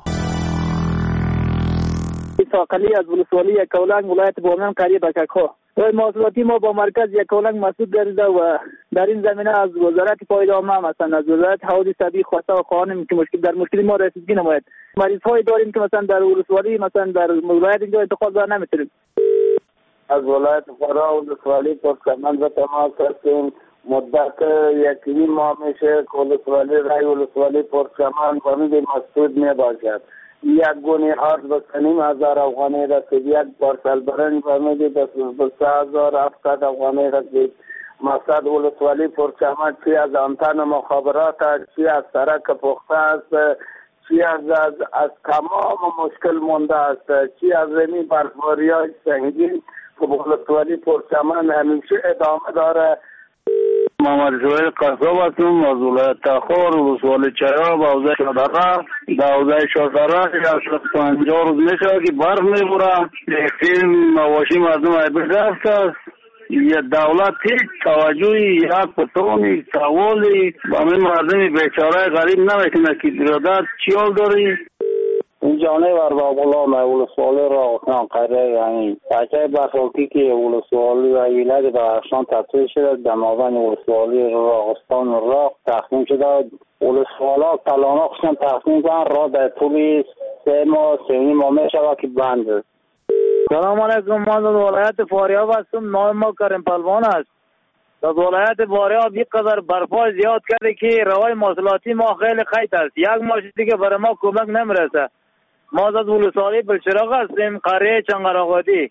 ساقلی از ولسوالی یکاولنگ ولایت بامیان قریه بکک‌ها. محصولاتی ما با مرکز یکاولنگ مسئول گردیده و در این زمینه از وزارت پایدارمند مثلا از وزارت حوادث طبیعی خواسته و خواهانیم که مشکل در مشکل ما رسیدگی نماید. مریض‌های داریم که مثلا در ولسوالی مثلا در ولایت اینجا انتقال بر نمیتونیم. از ولایت فرا ولسوالی پرسمند و تماس هستیم. مدت یکی ماه میشه که ولسوالی رای ولسوالی پرچمان بامید مسعود می باشد. یک گونی هارد به سنیم هزار افغانی رسید، یک پارسل برنج بامید به سه هزار هفتاد افغانی رسید. مقصد ولسوالی پرچمان چی از امتن مخابرات است، چی از سرک پخته است، چی از, از, از تمام مشکل مونده است، چی از رمی برفباری های سنگین که ولسوالی پرچمان همیشه ادامه داره. محمد اسماعیل قصاب هستم از ولایت تخار ولسوالی چرا با حوزه شادره در حوزه شادره یک پنجاه روز میشه که برف میبوره اقلیم مواشی مردم عیبه رفت است. یا دولت هیچ توجهی یک پتونی سوالی با همین مردم بیچاره غریب نمیکنه که برادر چی حال داری؟ این جانه بر بابولا ما ولسوالی را اصلا قراره یعنی بچه برخوکی که ولسوالی و ایلاد به ارشان تطویل شده در مابین ولسوالی راغستان و راق تخمین شده ولسوالا کلانا خشن تخمین کنن را در طول سه ماه سه نیم ماه می شود که بند است. سلام علیکم. ما در ولایت فاریاب هستم. نام ما کریم پلوان است. در ولایت فاریاب یک قدر برفا زیاد کرده که روای مواصلاتی ما خیلی قیت است. یک ماشین دیگه برای ما کمک نمیرسه. ما از ولسوالی بلچراغ هستیم، قریه چنگرآبادی.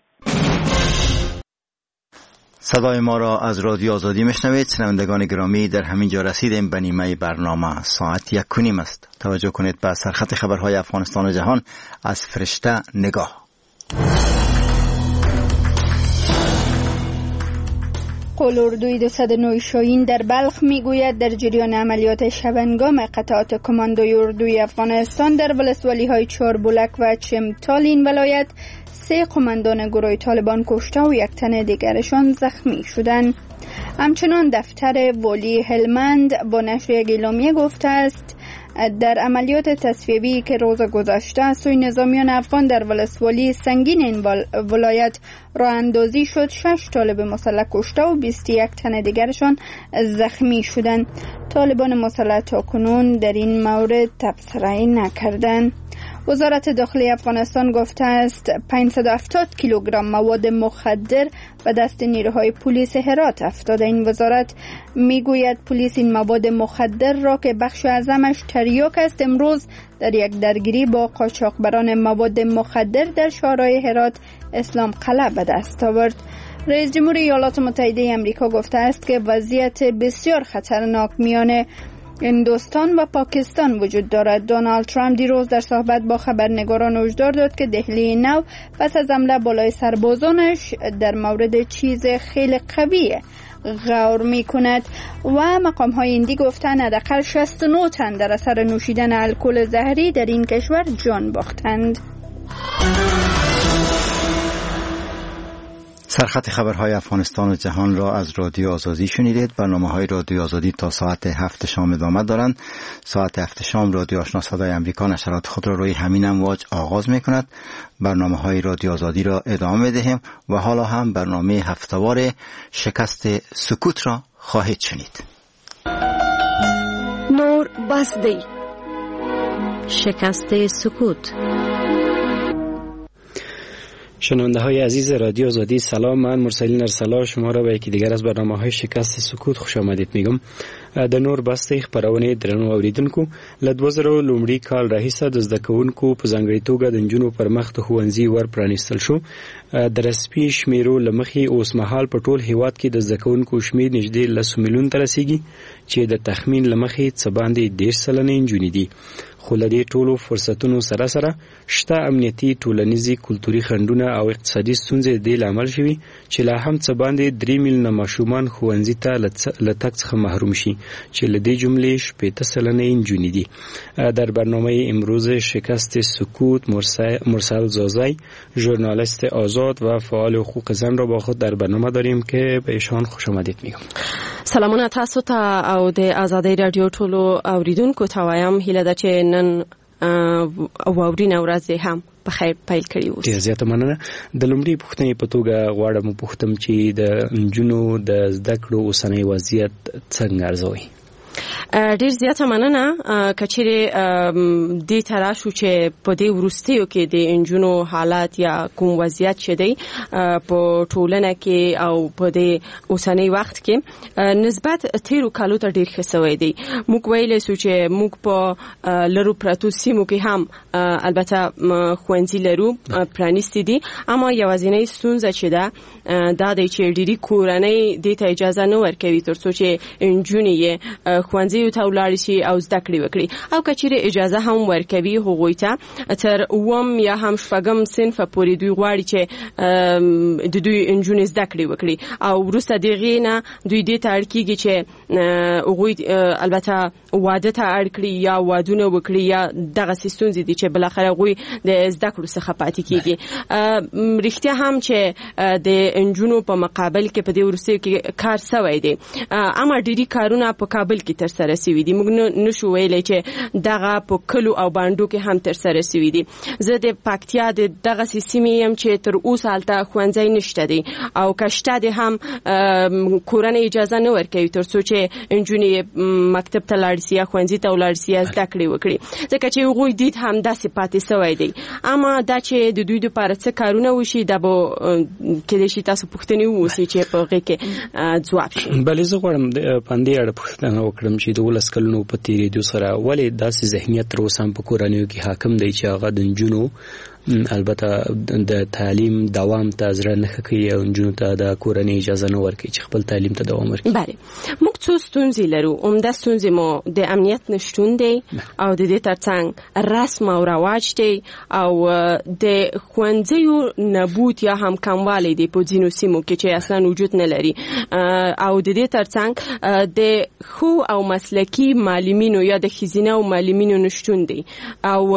صدای ما را از رادیو آزادی میشنوید. شنوندگان گرامی، در همین جا رسیدیم به نیمه برنامه. ساعت یک کنیم است. توجه کنید به سرخط خبرهای افغانستان و جهان از فرشته نگاه. قلاردوی دویست و نه شاهین در بلخ میگوید در جریان عملیات شبنگام قطعات کماندوی اردوی افغانستان در ولسوالی های چاربولک و چمتال این ولایت سه قماندان گروه طالبان کشته و یک تن دیگرشان زخمی شدند. همچنان دفتر والی هلمند با نشر یک اعلامیه گفته است در عملیات تصفیه‌ای که روز گذشته از سوی نظامیان افغان در ولسوالی سنگین این ولایت راه اندازی شد، شش طالب مسلح کشته و بیست و یک تن دیگرشان زخمی شدند. طالبان مسلح تاکنون در این مورد تبصره نکردند. وزارت داخلی افغانستان گفته است پانصد و هفتاد کیلوگرم مواد مخدر به دست نیروهای پلیس هرات افتاده. این وزارت میگوید پلیس این مواد مخدر را که بخش اعظمش تریاک است امروز در یک درگیری با قاچاقبران مواد مخدر در شهرهای هرات اسلام قلعه به دست آورد. رئیس جمهور ایالات متحده آمریکا گفته است که وضعیت بسیار خطرناک میان هندوستان و پاکستان وجود دارد. دونالد ترامپ دیروز در صحبت با خبرنگاران هشدار داد که دهلی نو پس از حمله بالای سربازانش در مورد چیز خیلی قوی غور می کند و مقام های هندی گفتند حداقل شصت و نه تن در اثر نوشیدن الکل زهری در این کشور جان باختند. سرخط خبرهای افغانستان و جهان را از رادیو آزادی شنیدید. برنامه های رادیو آزادی تا ساعت هفت شام ادامه دارند. ساعت هفت شام رادیو آشنا صدای امریکا نشرات خود را روی همین امواج آغاز می کند. برنامه های رادیو آزادی را ادامه دهیم و حالا هم برنامه هفته‌وار شکست سکوت را خواهید شنید. نور بسدی شکست سکوت. شنونده های عزیز رادیو آزادی سلام. من مرسلین ارسلا شما را به یکی دیگر از برنامه های شکست سکوت خوش آمدید میگم. د نور بسته خبرونه درنو اوریدونکو له دوه زره لومړي کال راهیسه د زده کوونکو په ځانګړي توګه د نجونو پر مخ د ښوونځي ور پرانیستل شو. د رسمي شمیرو له مخې اوس مهال په ټول هیواد کې د زده کوونکو شمیر نږدې لس میلیون ته رسیږي چې د تخمین له مخې څه باندې دېرش سلنې نجونې دي. خو له دې ټولو فرصتونو سره سره شته امنیتي ټولنیزي کلتوري خنډونه او اقتصادي ستونزې د دې لامل شوي چې لا هم څه باندې درې میلیونه ماشومان ښوونځي ته له تګ څخه محروم شي چې له دې جملې شپېته سلنې نجونې دي. در برنامه امروز شکست سکوت مرسل زازای ژورنالیست آزاد و فعال حقوق زن را با خود در برنامه داریم که به ایشان خوش آمدید میگم. سلامونه تاسو ته او د آزادۍ رادیو ټولو اوریدونکو ته وایم هیله ده چې نن واورینه ورځ هم په خیر پیل کړي اوس. ډېر زیاته مننه. د لومړۍ پوښتنې په توګه غواړم پوښتم چې د نجونو د زده کړو اوسنی وضعیت څنګه ارزوي؟ ډیر زیاته مننه. کچېرې دې تراشو چې په دې وروستیو کې د انجونو حالات یا کوم وضعیت چې دی په ټولنه کې او په دې اوسنی وخت کې نسبت تیرو کالو ته ډیر ښه شوی دی. موږ ویلی سو چې موږ په لرو پرتو سیمو کې هم البته ښوونځي لرو پرانیستي دي، اما یوازینۍ ستونزه چې ده دا دی چې ډیری کورنۍ دې ته اجازه نه ورکوي تر څو چې انجونې یې ښوونځي ښوونځیو ته ولاړ شي او زده کړې وکړي او که چیرې اجازه هم ورکوي هغوی ته تر اووم یا هم شپږم صنف پورې دوی غواړي چې د دوی نجونې زده کړې وکړي او وروسته د هغې نه دوی دې ته اړ کېږي چې هغوی البته واده ته اړ کړي یا وادونه وکړي یا دغسې ستونزې دي چې بالاخره هغوی د زده کړو څخه پاتې کېږي. رښتیا هم چې د نجونو په مقابل کې په دې وروستیو کې کار سوی دی اما ډېري کارونه په کابل کې ترسره سوي دي. موږ نشو ویلی چې دغه په کلو او بانډو کې هم ترسره سوي دي. زه د پکتیا د دغسې سیمې یم چې تر اوسه هلته ښوونځی نشته دی او که شته دی هم کورنۍ اجازه نه ورکوي تر څو چې نجونې مکتب ته لاړ سي یا ښوونځي ته ولاړ سي یا زده کړې وکړي ځکه چې هغوی دید هم داسې پاتې سوی دی. اما دا چې د دوی دپاره څه کارونه وشي دا به کیدای شي تاسو پوښتنې ووسي چې په هغې کې ځواب شي. بلې زه غواړم په همدې اړه پوښتنه وکړم چې د ولس کلونو په تېرېدو سره ولې داسې ذهنیت تر اوسه هم په کورنیو کې حاکم دی چې هغه د نجونو البته د تعلیم دوام ته زړه نه ښه کوي او نجونو ته د کورنۍ اجازه نه ورکوي چې خپل تعلیم ته دوام ورکړي. بله موږ څو ستونزې لرو. عمده ستونزې مو د امنیت نشتون دی او د دې ترڅنګ رسم او رواج دی او د ښوونځیو نبود یا هم کموالی دی په ځینو سیمو کې چې اصلا وجود نه لري او د دې ترڅنګ د ښو او مسلکي معلمینو یا د ښځینه او معلمینو نشتون دی او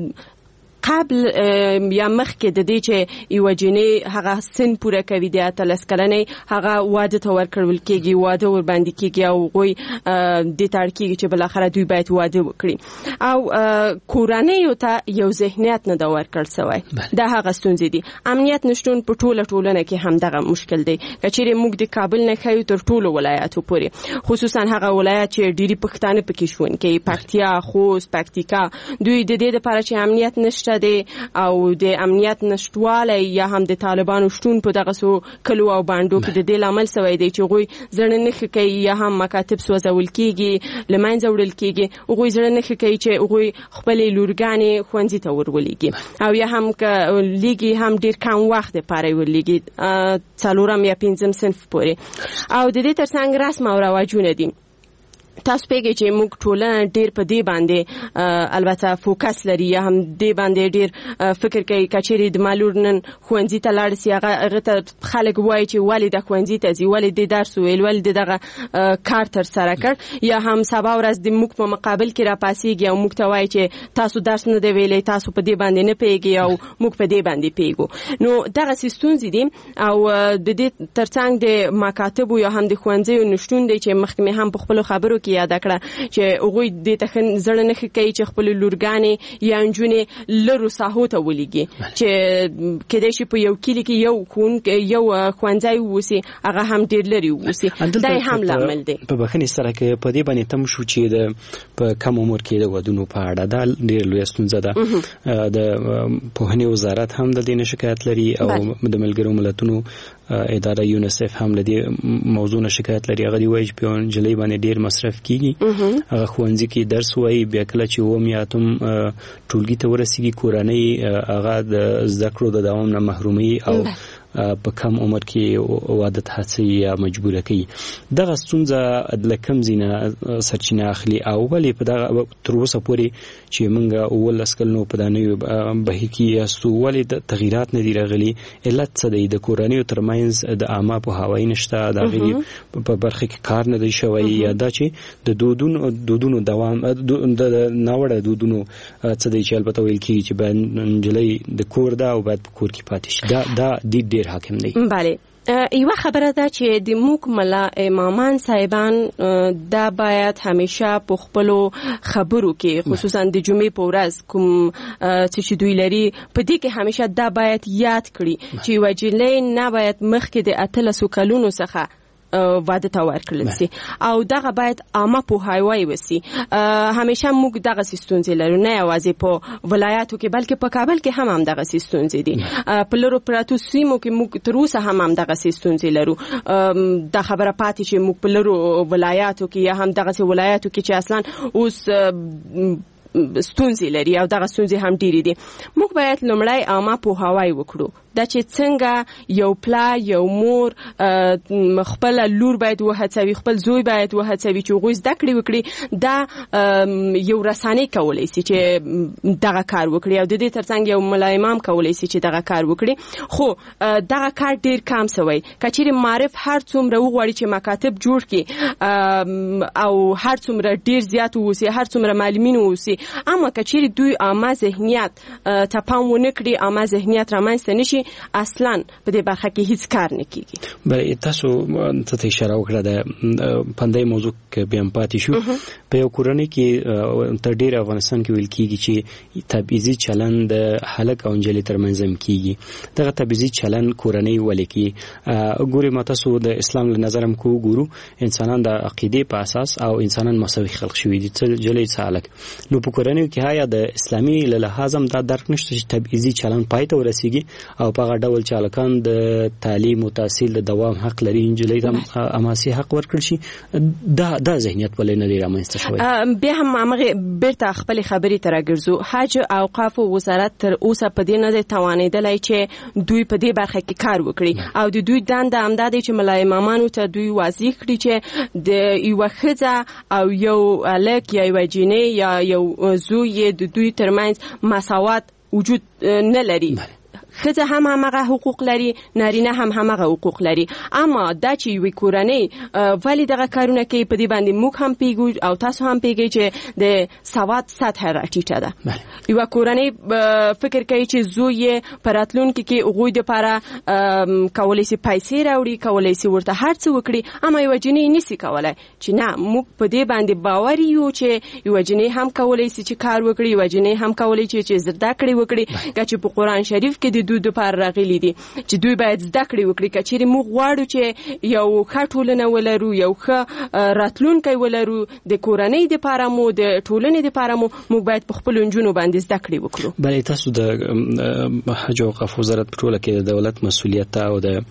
قبل یا مخکې د دې چې یوه جنۍ هغه سن پوره کوي د اتلس کلنۍ هغه واده ته ورکړل کېږي واده ورباندې کېږي او هغوی دې ته اړ کېږي چې بالاخره دوی باید واده وکړي او کورنیو ته یو ذهنیت نه ده ورکړل سوی. دا هغه ستونزې دي. امنیت نشتون په ټوله ټولنه کې همدغه مشکل دی. که چیرې موږ د کابل نه ښیو تر ټولو ولایاتو پورې خصوصا هغه ولایت چې ډېري پښتانه پکې ژوند کوي پکتیا خوست پکتیکا دوی د دې دپاره چې امنیت نشته دی او د امنیت نشټوالی یا هم د طالبانو شتون په دغه سو کلو او بانډو کې د دې لامل سوی دی چې هغوی زړه نه ښه کوي یا هم مکاتب سوځول کېږي له منځه وړل کېږي هغوی زړه نه ښه کوي چې هغوی خپلې لورګانې ښوونځي ته ورولېږي او یا هم که لیږي هم ډېر کم وخت دپاره یې ورلېږي څلورم یا پنځم صنف پورې او د دې ترڅنګ رسم او رواجونه دي. تاسو پیږئ چې موږ ټولنه ډېر په دې باندې البته فوکس لري یا هم دې باندې ډېر فکر کوي که چیرې د مالور نن ښوونځي ته لاړ سي هغه ته خلک وایي چې ولې د ښوونځي ته ځي ولې دې درس وویل ولې دې دغه کار ترسره کړ یا هم سبا ورځ د موږ په مقابل کې راپاڅېږي او موږ ته وایي چې تاسو درس نه دی ویلی تاسو په دې باندې نه پوهېږئ او موږ په دې باندې پوهېږو. نو دغسې ستونزې دي او د دې ترڅنګ د مکاتبو یا هم د ښوونځیو نشتون دی چې مخکې مې هم په خپلو خبرو کې یاد کړه چې هغوی دې ته زړه نه ښه کوي چې خپلې لورګانې یا نجونې لرو ساحو ته ولیږي چې کیدای شي په یو کلي کې یو ښوونکی یو ښوونځی واوسي هغه هم ډېر لرې واوسي. دا یې هم لامل دی. په بښنې سره که په دې باندې تم شو چې د په کم عمر کې د ودونو په اړه دا ډېر لویه ستونزه ده. د پوهنې وزارت هم د دې نه شکایت لري او د ملګرو ملتونو اداره یونیسف هم له دې موضوع نه شکایت لري. هغه دی وایي چې په نجلۍ باندې ډېر مصرف کېږي هغه ښوونځي کې درس وایي بیا کله چې اووم یا اتم ټولګي ته ورسېږي کورنۍ هغه د زده کړو د دوام نه محروموي او په کم عمر کې واده ته هڅوي یا مجبوره کوي. دغه ستونزه له کوم ځای نه سرچینه اخلي او ولې په دغه تر اوسه پورې چې موږ اوولس کلونو په دا نوي بهیر کې یاستو ولې تغییرات نه دي راغلي؟ علت څه دی؟ د کورنیو ترمنځ د عامه پوهاوی نشته د هغې په برخه کې کار نه دی شوی یا دا چې د دودونو دودونو دوام د ناوړه دودونو څه دی چې البته ویل کېږي چې باید نجلۍ د کور ده او باید په کور کې پاتې شي. دا دا ډېر حاکم دی. بله یوه خبره ده چې د موږ ملا امامان صاحبان دا باید همیشه په خپلو خبرو کې خصوصا د جمعې په ورځ کوم څه چې دوی لري په دې کې همیشه دا باید یاد کړي چې یوه جنۍ نه باید مخکې د اتلسو کلونو څخه واده ته ورکړل سي او دغه باید عامه پوهاوی وسي. همیشه موږ دغه ستونزې لرو نه یوازې په ولایاتو کې بلکې په کابل کې هم هم دغه ستونزې دي. په لرو پراتو سیمو کې موږ تر اوسه هم هم دغه ستونزې لرو. دا خبره پاتې چې موږ په لرو ولایاتو کې یا هم دغه ولایاتو کې چې اصلا اوس ستونزې لري او دغه ستونزې هم ډېرې دي. موږ باید لومړی عامه پوهاوی وکړو دا چې څنګه یو پلا یو مور خپل لور باید وهڅوي، خپل زوی باید وهڅوي چې هغوی زده کړې وکړي. دا یو رسانې کولی شي چې دغه کار وکړي او د دې ترڅنګ یو ملا امام کولی شي چې دغه کار وکړي. خو دغه کار ډیر کم شوی. که چیرې معرف هر څومره وغواړي چې مکاتب جوړ کړي او هر څومره ډیر زیات واوسي، هر څومره معلمین واوسي، اما که چیرې دوی عامه ذهنیت ته پام ونه کړي، عامه ذهنیت رامنځته نه شي، اصلا په دې برخه کې هیڅ کار نه کیږي. بله تاسو ته اشاره وکړه د پندای موضوع کې بیا پاتې شو. په یو کورنۍ کې تر ډیره افغانستان کې ویل کیږي چې تبعیضي چلند هلک او نجلۍ ترمنځ هم کیږي. دغه تبعیضي چلند کورنۍ ولې کی ګوري ماته سو د اسلام له نظر هم کو ګورو انسانان د عقیده په اساس او انسانان مساوي خلق شوي دي، جلۍ سالک. نو په کورنۍ کې هيا د اسلامي له لحاظ هم دا درک نشته چې تبعیضي چلند پای ته ورسیږي او په هغه ډول چالکان د تعلیم او تحصیل د دوام حق لري، نجلۍ هم اماسي حق ورکړي شي. دا دا ذهنیت ولې نه دی رامنځته شوی. بیا هم هغه بیرته خپل خبرې تر راګرځو. حج او اوقاف وزارت تر اوسه په دې نه دی توانېدلی چې دوی په دې برخه کې کار وکړي او د دوی دنده همدا دی چې ملا امامانو ته دوی واضح کړي چې د یوه ښځه او یو هلک یا یوه جینۍ یا یو زوی د دوی ترمنځ مساوات وجود نه لري. ښځه هم همغه حقوق لري، نارینه هم همغه حقوق لري. اما دا چې یوې کورنۍ ولې دغه کارونه کوي، په دې باندې موږ هم پیږو او تاسو هم پیږئ چې د سواد سطحه راټیټه ده. یوه کورنۍ فکر کوي چې زوی یې په راتلونکي کې هغوی دپاره کولی شي پیسې راوړي، کولی شي ورته هر څه وکړي، اما یوه جینۍ نشي کولی. چې نه، موږ په دې باندې باور یو چې یوه جینۍ هم کولی شي چې کار وکړي، یوه جینۍ هم کولی شي چې زده کړې وکړي. که چې په قرآن شریف کې د دوی دپاره راغلي دي چې دوی باید زده کړې وکړي. که چیرې موږ غواړو چې یو ښه ټولنه ولرو، یو ښه راتلونکی ولرو د کورنۍ دپاره مو د ټولنې دپاره مو، موږ باید په خپلو نجونو باندې زده کړې وکړو. بله تاسو د حج او اوقاف وزارت په ټوله کې د دولت مسؤلیت او د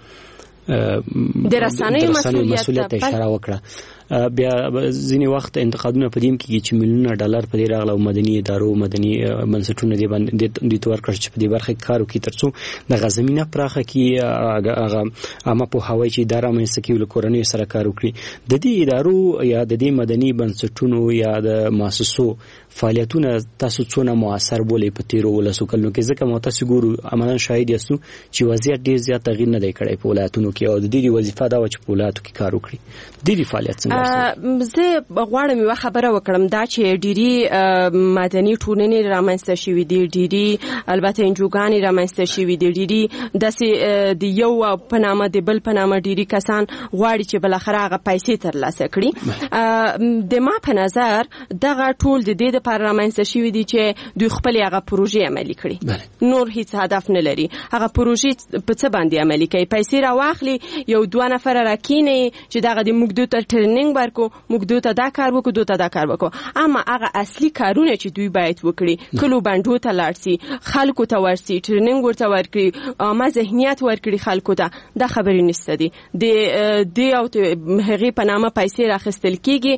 د رسنیو مسؤلیت ته اشاره وکړه. بیا ځینې وخت انتقادونه په دې کې چې میلیونونه ډالر په دې راغله او مدني ادارو مدني بنسټونه دې باندې د تور کړ چې په دې برخه کې کار وکړي ترڅو د غزمینه پراخه کې هغه عامه پوهاوی چې اداره منځته کې له کورنۍ سره کار وکړي. د دې ادارو یا د دې مدني بنسټونو یا د مؤسسو فعالیتونه تاسو څونه موثر بولې په تیرو ولسو کلونو کې؟ ځکه مو تاسو ګورو عملاً شاهد یاستو چې وضعیت ډیر زیات تغییر نه دی کړی په ولایتونو کې او د دې وظیفه دا و چې په ولایتو کې کار وکړي. د دې فعالیت څنګه؟ زه غواړم یو خبره وکړم، دا چې ډيري مدني ټولنې رامنځته شوې دي، ډيري البته انجوګانې رامنځته شوې دي، ډيري داسې د یو په نامه د بل په نامه ډيري کسان غواړي چې بل اخر هغه پیسې ترلاسه کړي. د ما په نظر دغه ټول د دې لپاره رامنځته شوې دي چې دوی خپل هغه پروژې عملي کړي، نور هیڅ هدف نه لري. هغه پروژې په څه باندې عملي کوي؟ پیسې راواخلي، یو دوه نفر راکینې چې دغه د موږ دوی ته ټریننګ ورکو، موږ دوی ته دا کار وکړو، دوی ته دا کار وکړو. اما هغه اصلي کارونه چې دوی باید وکړي، کلو بندو ته لاړ شي، خلکو ته ورسي، ټریننګ ورته ورکړي، عامه ذهنیت ورکړي خلکو ته، دا خبرې نشته دي. د دې او هغې په نامه پیسې راخیستل کېږي.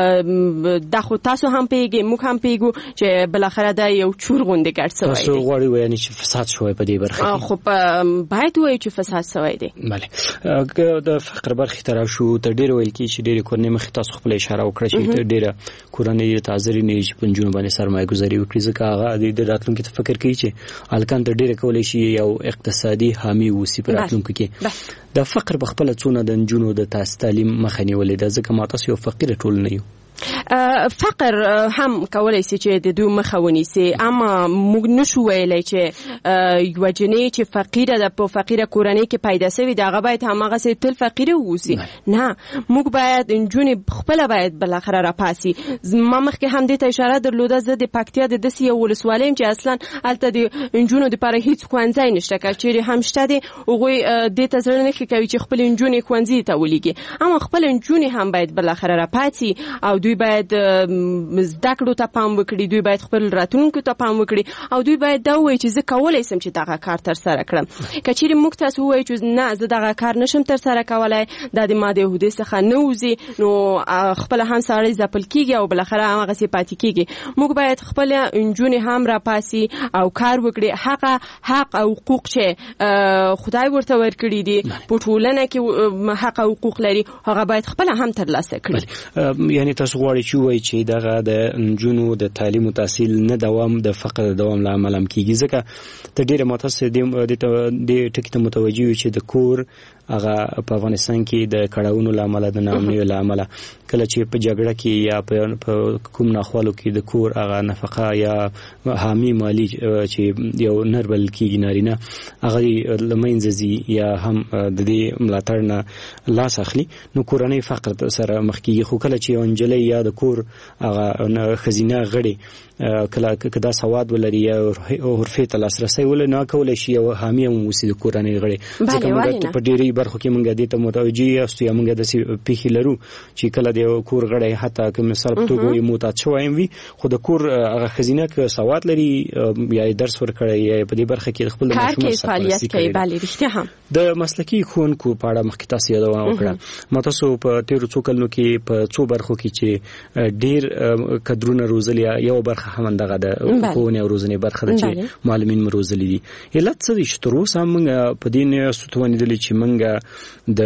دا خو تاسو هم پیږئ، موږ هم پیږو چې بالاخره دا یو چور غوندې ګډ سوی دی. تاسو غواړئ ویانې چې فساد شوی په دې برخه کې؟ خو باید ووایو چې فساد شوی دی. بله، د فقر برخې ته راشو، تر ډېره ویل کېږي چې ډېرې کورنۍ مخکې تاسو خپله اشاره وکړه چې تر ډېره کورنۍ ته حاضرې نه وي چې په نجونو باندې سرمایه ګذاري وکړي، ځکه هغه د راتلونکي ته فکر کوي چې هلکان تر ډېره کولی شي یو اقتصادي حامي واوسي په راتلونکي کې. د فقر په خپله څونه د نجونو د تاسو تعلیم مخه نیولې ده؟ ځکه ما تاسو یو فقیره ټولنه یو. فقر هم کولای شي چې د دوی مخه ونیسي، اما موږ نشو ویلی چې یوه جنۍ چې فقیره ده په فقیره کورنۍ کې پیدا شوې ده هغه باید هماغسې تل فقیره واوسي. نه، موږ باید نجونې خپله باید بالاخره راپاسي. ما مخکې هم دې ته اشاره درلوده، زه د پکتیا د داسې یو ولسوالۍ یم چې اصلا هلته د نجونو دپاره هېڅ ښوونځی نشته، که چیرې هم شته دی هغوی دې ته زړه نه ښه کوي چې خپلې نجونې ښوونځي ته ولیږي. اما خپلې نجونې هم باید بالاخره راپاڅي او دوی باید زده کړو ته پام وکړي، دوی باید خپل راتلونکو ته پام وکړي او دوی باید دا ووایي چې زه کولی شم چې دغه کار ترسره کړم. که چیرې موږ تاسو ووایو چې نه زه دغه کار نشم ترسره کولی، دا د ما د عهدې څخه نه وځي، نو خپله هم سړی ځپل کېږي او بالاخره هماغسې پاتې کېږي. موږ باید خپله نجونې هم راپاسي او کار وکړي. هغه حق او حقوق چې خدای ورته ورکړي دي په ټولنه کې حق او حقوق لري، هغه باید خپله هم ترلاسه کړي. یعنی تاسو غواړئ چې ووایئ چې دغه د نجونو د تعلیم او تحصیل نه دوام د فقر د دوام له امله هم کېږي، ځکه ته ډېره متاسفه دې ټکي ته متوجه یو چې د کور هغه په افغانستان کې د کړاوونو له امله د ناامنیو له امله کله چې په جګړه کې یا په کوم ناخوالو کې د کور هغه نفقه یا حامی مالی چې یو نربل کېږي نارینه هغه له منځه ځي یا هم د دې ملاتړ نه لاس اخلي، نو کورنۍ فقر سره مخ کېږي. خو کله چې یو نجلۍ یا د کور هغه ښځینه غړي کله که دا سواد ولري یا حرفې ته لاسرسی ولري، نو کولی شي یو حامی هم اوسي د کورنۍ غړي. ځکه موږ په ډېرې برخو کې موږ دې ته متوجه یاستو یا موږ داسې پیښې لرو چې کله د یو کور غړی حتی که مثال په توګه وایي معتاد شوی هم وي، خو د کور هغه ښځینه که سواد لري یا درس ورکړی یا په دې برخه کې د خپل ماشوم سرپرستي کړې. د مسلکي ښوونکو په اړه مخکې تاسو یادونه وکړه. ما تاسو په تېرو څو کلونو کې په څو برخو کې چې ډېر کدرونه روزلي، یو برخه هم دغه د ښوونې او روزنې برخه ده چې معلمین مو روزلي دي. علت څه دی چې تر اوسه موږ په دې نه یاستو توانېدلي چې موږ د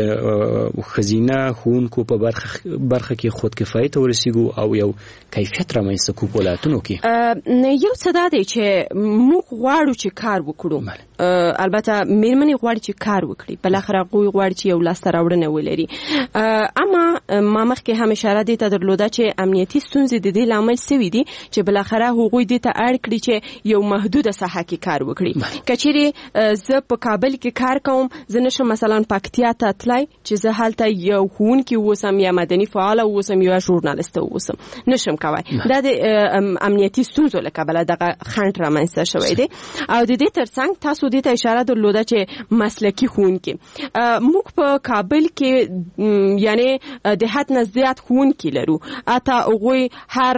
ښځینه ښوونکو په برخه کې خودکفایي ته ورسېږو او یو کیفیت رامنځته کړو په ولایتونو کې؟ یو څه دا دی چې موږ غواړو چې کار وکړو، البته مېرمنې غواړي چې کار وکړي، بالاخره هغوی غواړي چې یو لاسته راوړنه ولري. اما ما مخکې هم اشاره دې ته درلوده چې امنیتي ستونزې د دې لامل سوي دي چې بالاخره هغوی دې ته اړ کړي چې یو محدوده ساحه کې کار وکړي. که چیرې زه په کابل کې کار کوم، زه نشم مثلا پکتیا ته تلای چې زه هلته یو ښوونکی اوسم یا مدني فعاله اوسم یا ژورنالیسته اوسم، نشم کوای. دا د امنیتي ستونزو له کبله دغه خنډ رامنځته شوی دی. او د دې ترڅنګ تاسو دې ته اشاره درلوده چې مسلکي ښوونکي، موږ په کابل کې یعنی د حد نه زیات ښوونکي لرو. اته هغوی هر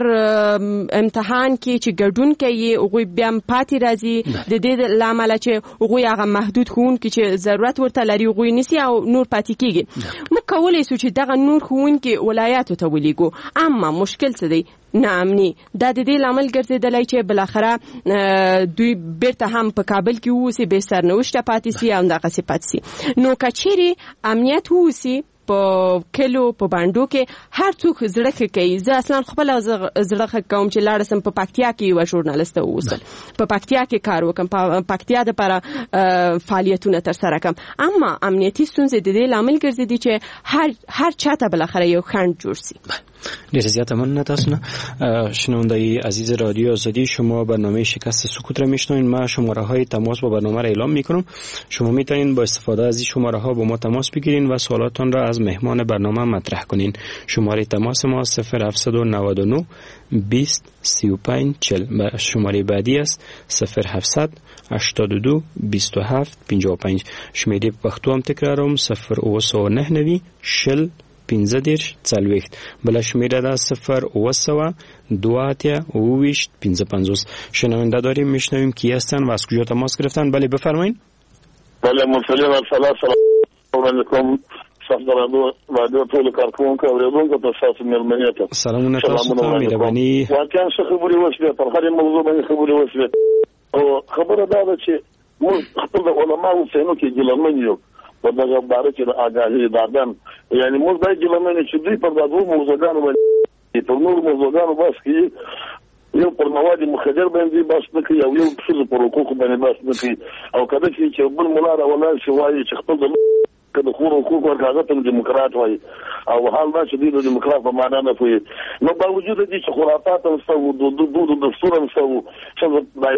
امتحان کې چې ګډون کوي هغوی بیا پاتې راځي، د دې له امله چې هغوی هغه محدود ښوونکي چې ضرورت ورته لري هغوی نیسي او نور پاتې کېږي. موږ کولی شو چې دغه نور ښوونکي ولایاتو ته ولیږو، اما مشکل څه دی؟ ناامني. دا د دې لامل ګرځېدلی چې بالاخره دوی بیرته هم په کابل کې اوسي، بې سرنوشته پاتې سي او همدغسې پاتې سي. نو که چیرې امنیت اوسي په کلو په باندو کې هر څوک زړه ښه کوي. زه اصلا خپل زړه ښه کوم چې لاړ سم په پکتیا کې یوه ژورنالیسته واوسم، په پکتیا کې کار وکړم، په پکتیا دپاره فعالیتونه ترسره کړم. اما امنیتي ستونزې د دې لامل ګرځېدي چې هر هر چاته بالاخره یو خنډ جوړ سي. ډیره زیاته مننه تاسو نه. شنوندگی عزیز رادیو آزادی، شما برنامه شکست سکوت را میشنوین. من شماره های تماس با برنامه را اعلام میکنم. شما میتونین با استفاده از این شماره ها با ما تماس بگیرین و سوالاتون را از مهمان برنامه مطرح کنین. شماره تماس ما صفر هفت نه نه بیست سی و پنج چهل و شماره بعدی است صفر هفت هشتاد و دو بیست و هفت پنجاه و پنج. شماره پښتو هم تکرارم صفر اوه سوه نه نوي شل پنځه دېرش څلوېښت. بله شمېره ده صفر اوه سوه دو اتیا اوویشت پنځه پنځوس. شنونده داریم، میشنویم کی هستن و از کجا تماس گرفتن؟ بله بفرمایید. بله مرسلی و سلام سلام علیکم صفدرانو و دو ټول کارکونکو اوریدونکو ته تاسو مېلمنې ته سلامونه تاسو ته مهرباني. واقعا څه خبرې وشوې، پر هرې موضوع باندې خبرې وشوې. او خبره دا ده چې موږ خپل د علماو څېنو کې ګیلمن یو په دغه باره کې د آګاهي دادن، یعنی موږ باید ګیلمن چې دوی پر دغو موضوعګانو باندې پر نورو موضوعګانو بحث کوي، یو پر مواد مخدر باندې بحث نه کوي او یو ښځو پر حقوقو باندې بحث نه کوي. او کله چې بل ملا راولاړ شي وایي چې خپل که د خور حقوق ورکړه هغه ته ډیموکرات وایي، او حال دا چې دوی د ډیموکرات په معنا نه پوهېږي. نو باوجود دې چې خرافات هم شته وو، دود او دستور هم شته وو، ښځه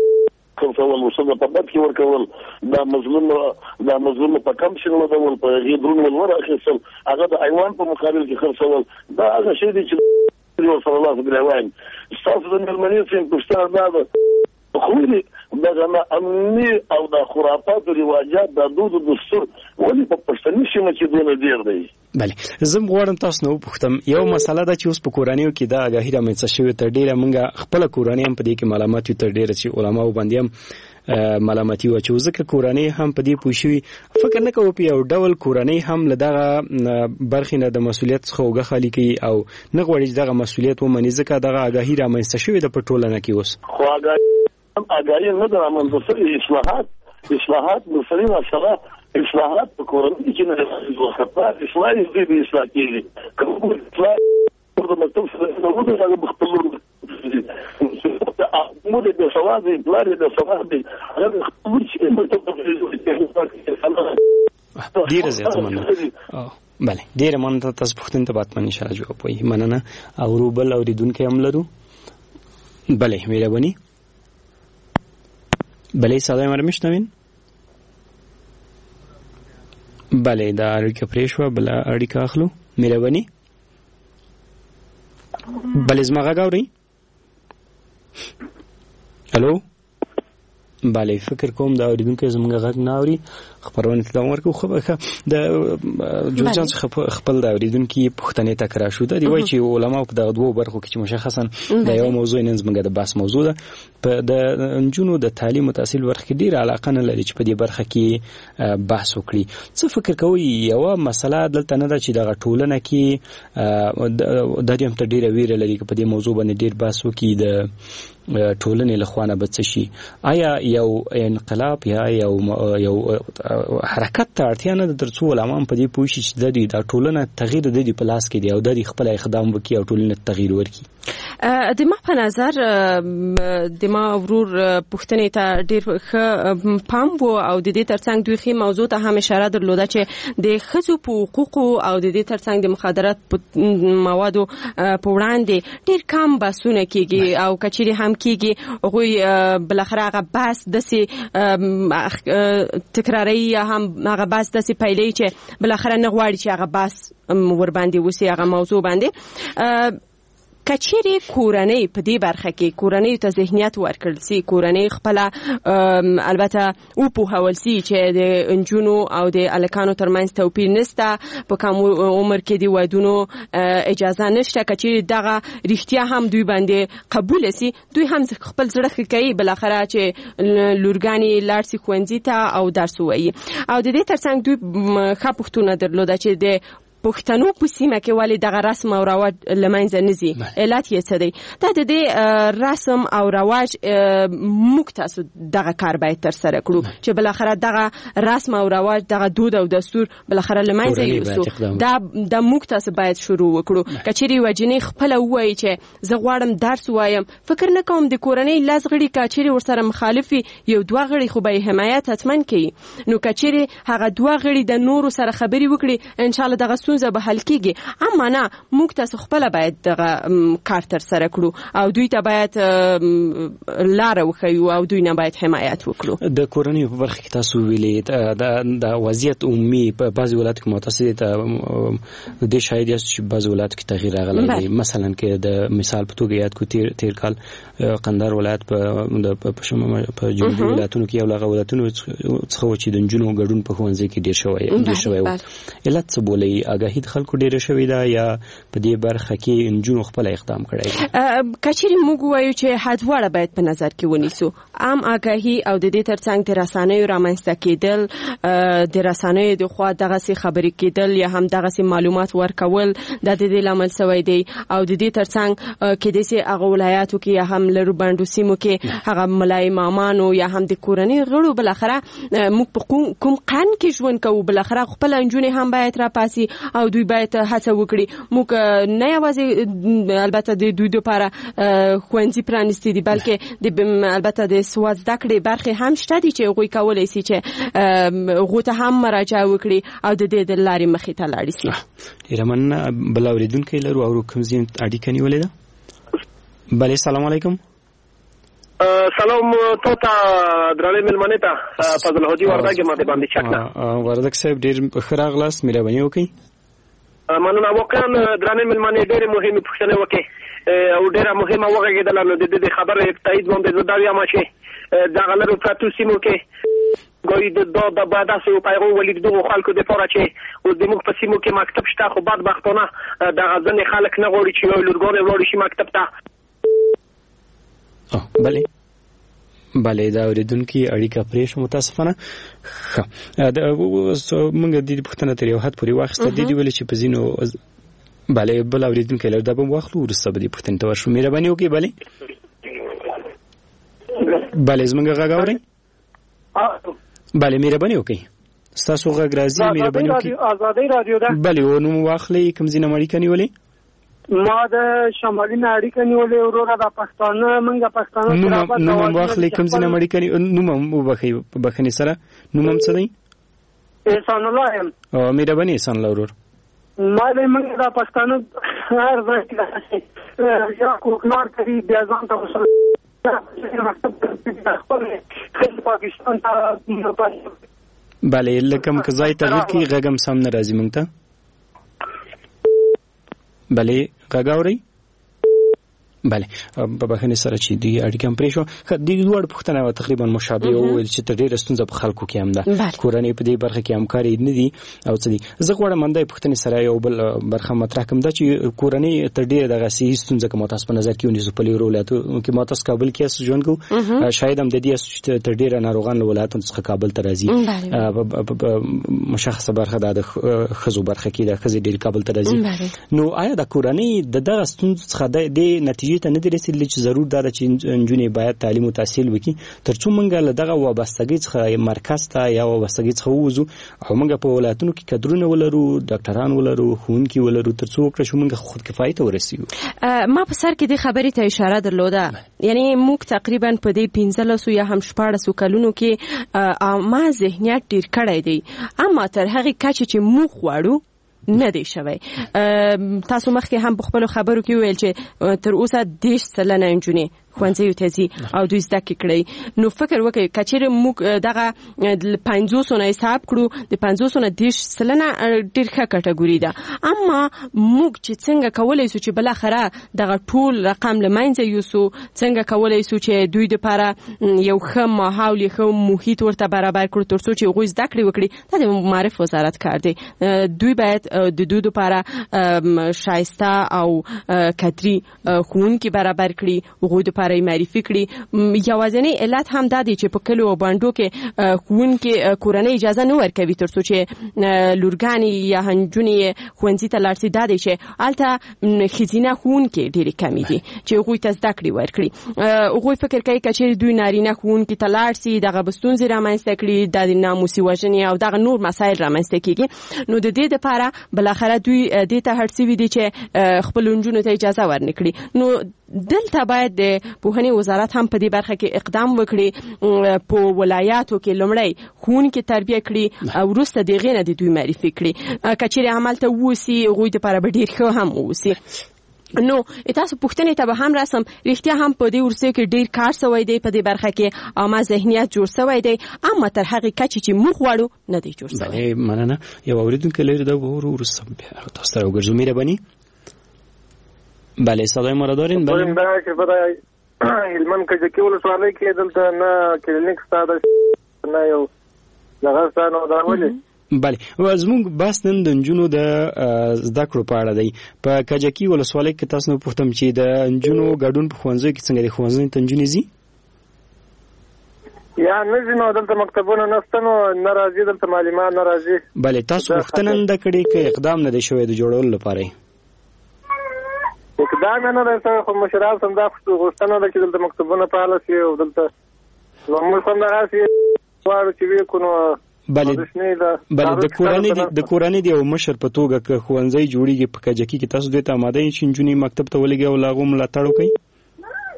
خرڅول او ښځه په بد کې ورکول، دا مظلوم دا مظلوم په کم شي لګول، په هغې درون ولور اخیستل، هغه د حیوان په مقابل کې خرڅول، دا هغه شی دی چې ورسره لاس ګرېوان. ستاسو د مېلمنې صاحب پوښتنه دا ده خو دغه امني او د خرافات او رواجات د دود دستور ولې په پښتني سیمه کې دونه ډیر دی. بله زم غواړم تاسو نو پوښتم یو مسله ده چې اوس په کورانیو کې دا آګاهي رامنځته شوې تر ډیره مونږ خپل کورانی هم په دې کې معلومات یو تر ډیره چې علماو باندې هم معلوماتي و چې ځکه کورانی هم په دې پوښوي فکر نه کوو په یو ډول کورانی هم له دغه برخې نه د مسولیت څخه وګه خالي کوي او نه غواړي چې دغه مسولیت ومني ځکه دغه آګاهي رامنځته شوې ده په ټولنه کې اوس. خو آګاهي آگاهی نه در منظور اصلاحات اصلاحات مسئله مسئله اصلاحات په کورنۍ کې نه وخت اصلاحي دې اصلاح کیږي کوم اصلاح د مکتب سره د وګړو هغه بخپلور مو د سواد د بلار د سواد هغه خپل چې مکتب ډیره زیاته مننه. بله ډیره مننه تاسو پوښتنه ته بات منی شاله جواب وي مننه او روبل اوریدونکو هم لرو. بله مهرباني. بله صدای ما رو میشنوین؟ بله دا اړیکه پریښوه بله اړیکه اخلو. مهرباني. بله زما غږ اورئ؟ الو. بله فکر کوم دا اوریدونکی زموږ غږ نه اوري خبرونه ته دوام ورکړو. خو د جوړجان څخه خپل د اوریدونکي پوښتنې تکرار شو د دی وای چې علما په دغه دوه برخو کې چې مشخصا د یو موضوع نن زموږ د بحث موضوع ده په د انجونو د تعلیم او تحصیل ورخ کې ډیر علاقه نه لري چې په دې برخه کې بحث وکړي. څه فکر کوي یو مسله دلته نه ده چې دغه ټولنه کې د دې هم ته ډیره ویره لري په دې موضوع باندې ډیر بحث وکړي د ټولنې له خوانه به څه شي. آیا یو انقلاب یا یو یو حرکت ته اړتیا نه ده ترڅو علما په دې پوه شي چې د دې د ټولنه تغییر د دې په لاس کې دی او د دې خپل اقدام وکړي او ټولنه تغییر ورکړي؟ د ما په نظر د ما ورور پوښتنې ته ډیر ښه پام وو او د دې ترڅنګ دوی ښه موضوع ته هم اشاره درلوده چې د ښځو په حقوقو او د دې ترڅنګ د مخدرات موادو په وړاندې ډیر کم بحثونه کیږي او کچېرې هم کیږي هغوی بالاخره هغه بحث داسې تکراري یا هم هغه بحث داسې پیلوي چې بالاخره نه غواړي چې هغه بحث ورباندې وسي هغه موضوع باندې. کچېرې کورنۍ په دې برخه کې کورنۍ ته ذهنیت ورکړل سي کورنۍ خپل البته او په حواله سي چې د انجونو او د الکانو ترمنځ توپیر نشته په کوم عمر کې دی ودونو اجازه نشته کچېرې دغه رښتیا هم دوی باندې قبول سي دوی هم خپل زړه کوي بالاخره چې لورګانی لارسي خوندې ته او درس وایي او د دې ترڅنګ دوی ښه پوښتنه درلوده چې د پښتنو په سیمه کې ولې دغه رسم او رواج لمنځه نه ځي علت یې څه دی دا د دې رسم او رواج موږ تاسو دغه کار باید تر سره کړو چې بالاخره دغه رسم او رواج دغه دود او دستور بالاخره لمنځه یوسو دا د موږ تاسو باید شروع وکړو کچېرې وجنې خپل وایي چې زه غواړم درس وایم فکر نه کوم د کورنۍ لاس غړي کچېرې ورسره مخالفي یو دوه غړي خو به حمایت حتمن کوي نو کچېرې هغه دوه غړي د نورو سره خبري وکړي ان شاء الله دغه ستونزه به حل کیږي اما نه موږ تاسو خپل باید دغه کار تر سره کړو او دوی ته باید لار وښیو او دوی نه باید حمایت وکړو. د کورنۍ په برخه کې تاسو ویلي د وضعیت عمومي په بعضي ولایتو کې متأثر ته د شاید یاست چې بعضي ولایتو کې تغییر راغلی دی مثلا کې د مثال په توګه یاد کو تیر تیر کال قندهار ولایت په په جنوبي ولایتونو کې یو لغه ولایتونو څخه چې د نجونو ګډون په ښوونځي کې ډیر شوی ډیر شوی و علت څه بولي آگاهی د خلکو ډیره شوې ده یا په دې برخه کې انجونو خپل اقدام کړی دی؟ کچېرې موږ وایو چې هدواړه باید په نظر کې ونیسو عام آگاهي او د دې ترڅنګ د رسنیو رامنځته کېدل د رسنیو د خوا دغسې خبرې کېدل یا هم دغسې معلومات ورکول دا د دې لامل سوی دی او د دې ترڅنګ کېدای سي هغه ولایاتو کې یا هم لرو بندو سیمو کې هغه ملای مامانو یا هم د کورنۍ غړو بالاخره موږ په کوم قان کې ژوند کوو بالاخره خپل انجونې هم باید راپاسي او دوی باید هڅه وکړي موږ نه یوازې البته د دوی لپاره ښوونځي پرانیستي دي بلکې د البته د سواد زده کړې برخې هم شته دي چې هغوی کولی سي چې هغو ته هم مراجعه وکړي او د دې د لارې مخې ته لاړې سي. ډېره مننه. بل اورېدونکی لرو او کوم ځای اړیکه نیولې ده؟ بله سلام علیکم. سلام تو ته درنې مېلمنې ته فضل هدي وردګ ما د باندې چک نه وردګ صاحب ډېر ښه راغلاست مهرباني وکړئ. مننه واقعا درنې مېلمنې ډېرې مهمې پوښتنې وکړې او ډیره مهمه وغږېدله. نو د دې خبرې تایید باندې زه دا وایم چې دغه لرو پرتو سیمو کې ګوي د د بعد اسو پیغام ولید دغه خلکو د پاره چې او د موږ په سیمو کې مکتب شته، خو بدبختانه د غزنې خلک نه غواړي چې یو لورګان ولاړ شي مکتب ته. او بله بله دا اوریدونکي اړیکه پرې شو متاسفانه. ښه موږ د دې پوښتنه تر یو حد پورې واخیسته. د دې ویل چې په ځینو بله بل اوریدونکي له دا به واخلو وروسته به دې پوښتنې ته ورشو. مهرباني وکړئ. بله بله زموږ غږ اورئ؟ بله مهرباني وکړئ. ستاسو غږ راځي. مهرباني وکړئ. ازادي رادیو ده. بله او نوم واخلئ. کوم ځای نه اړیکه نیولې؟ ما د شمالي نه اړیکه نیولې وروره د پښتانه منګه پښتانه نوم هم واخلئ. کوم ځای نه اړیکه نوم هم وبخئ په بخښنې سره. نوم هم څه دی؟ احسان الله یم. او مهرباني احسان الله ورور. ما د منګه د پښتانه هر ځای کې یا کوکنار کوي بیا ځان ته وصل پاکستان ته. بله لکه که ځای تغییر کړي غږ هم سم نه راځي موږ ته. بله غږ اورئ؟ بله په بخښنې سره چې دوی اړیکه هم پرې شوه. د دواړو پوښتنه تقریبا مشابه وویل چې تر ډېره ستونزه په خلکو کې هم ده. کورنۍ په دې برخه کې همکاري نه دي او څه دي. زه غواړم همدې پوښتنې سره یو بل برخه مطرح کړم دا چې کورنۍ تر ډېره دغه صحي ستونزه که ما تاسو په نظر کې ونیسو په لیرو ولایتو کې ما تاسو کابل کې اساس ژوند کوو شاید هم د دې تر ډېره ناروغان له ولایتونو څخه کابل ته راځي. مشخصه برخه دا د ښځو برخه کې د ښځې ډېر کابل ته راځي. نو آیا د کورنۍ د دغه ستونزو څخه د نتیجې ته نه دی رسېدلی چې ضرور دا ده چې نجونې باید تعلیم او تحصیل وکړي تر څو موږ له دغه وابستګۍ څخه مرکز ته یا وابستګۍ څخه ووځو او موږ په ولایتونو کې کادرونه ولرو، ډاکټران ولرو، ښوونکي ولرو، تر څو وکړو چې موږ خودکفایي ته ورسېږو. ما په سر کې د خبرې ته اشاره درلوده. یعنی موږ تقریبا په دې پنځلسو یا هم شپاړسو کلونو کې عامه ذهنیت ډېر کړی دی، اما تر هغې کچې چې موږ غواړو نه دی شوی. تاسو مخکې هم په خپلو خبرو کې ویل چې تر اوسه دېرش سلنه نجونې ښوونځیو ته ځي او دوی زده کړې کړی. نو فکر وکړئ که چېرې موږ دغه پنځوسو نه حساب کړو د پنځوسو نه دېرش سلنه ډېر ښه کټګوري ده. اما موږ چې څنګه کولی سو چې بالاخره دغه ټول رقم له منځه یوسو، څنګه کولی سو چې دوی دپاره یو ښه ماحول یې ښه محیط ورته برابر کړو تر څو چې هغوی زده کړې وکړي. دا د معرف وزارت کار دی. دوی باید د دوی دپاره ښایسته او کدري ښوونکي برابر کړي، هغوی دپاره معرفي کړي. یوازینی علت هم دا دی چې په کلیو او بانډو کې ښوونکي کورنۍ اجازه نه ورکوي تر څو چې لورګانې یا نجونې ښوونځي ته لاړ شي. دا دی چې هلته ښځینه ښوونکي ډېرې کمې دي چې هغوی ته زده کړې ورکړي. هغوی فکر کوي که چېرې دوی نارینه ښوونکي ته لاړ شي دغه به ستونزې رامنځته کړي، دا د ناموسي وژنې او دغه نور مسایل رامنځته کېږي. نو د دې دپاره بالاخره دوی دې ته هڅ شوي دي چې خپلو نجونو ته اجازه ورنکړي. نو دلته باید د پوهنې وزارت هم په دې برخه کې اقدام وکړي، په ولایاتو کې لومړی ښوونکي تربیه کړي او وروسته د هغې نه د دوی معرفي کړي. که چېرې همالته ووسي هغوی دپاره به ډېر ښه هم واوسي. نو تاسو پوښتنې ته به هم رسم، رښتیا هم په دې وروستیو کې ډېر کار شوی دی په دې برخه کې، عامه ذهنیت جوړ شوی دی، اما تر هغې کچې چې موږ غواړو نه دی جوړ شوی. مننه. یو اورېدونکی لري دا به وروسته بیا تاسو ته راوګرځو. مهرباني. بله صدای ما را دارین؟ بله هلمند کجکي ولسوالۍ کې دلته نه کلینیک شته نه یو دغه شته نو دا ولې بله زموږ بحث نن د نجونو د زده کړو په اړه دی. په کجکي ولسوالۍ کې تاسو نه پوښتم چې د نجونو ګډون په ښوونځیو کې څنګه دی؟ ښوونځیو ته نجونې ځي یا نه ځي؟ نو دلته مکتبونه نشته، نو نه راځي دلته معلمان نه راځي. بله تاسو غوښتنه نه ده کړې که اقدام نه دی شوی د جوړولو لپاره؟ اقدام نه دی شوی، خو مشران هم دا غوښتنه ده چې دلته مکتبونه فعاله شي او دلته موږ هم دغسې غواړو چې ویې کړو. بله بله د کورنۍ د کورنۍ د یو مشر په توګه که ښوونځی جوړېږي په کجکي کې تاسو دوی ته آماده یئ چې نجونې مکتب ته ولېږئ او له هغو ملاتړ وکړئ؟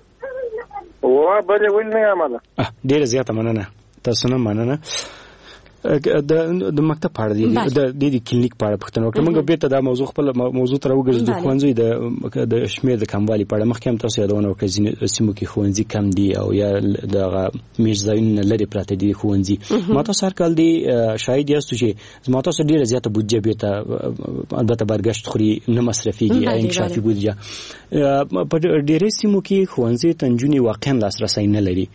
وا بلې ولې نه یم آماده. ډېره زیاته مننه. تاسو نه مننه. د د مکتب په اړه دی د د کلینیک په اړه پوښتنه وکړه. موږ بیرته دا موضوع خپل موضوع تر وګرځو د ښوونځي د د شمیر د کموالي په اړه. مخکې هم تاسو یادونه وکړه چې سیمو کې ښوونځي کم دي او یا د میرزاین لري پراته دي ښوونځي. ما تاسو هر کال دی شاید یاستو چې ما تاسو ډیره زیاته بودجه بیرته البته برګشت خوري نه مصرفيږي انکشافي بودجه په ډیره سیمو کې ښوونځي تنجونی واقعا لاسرسي نه لري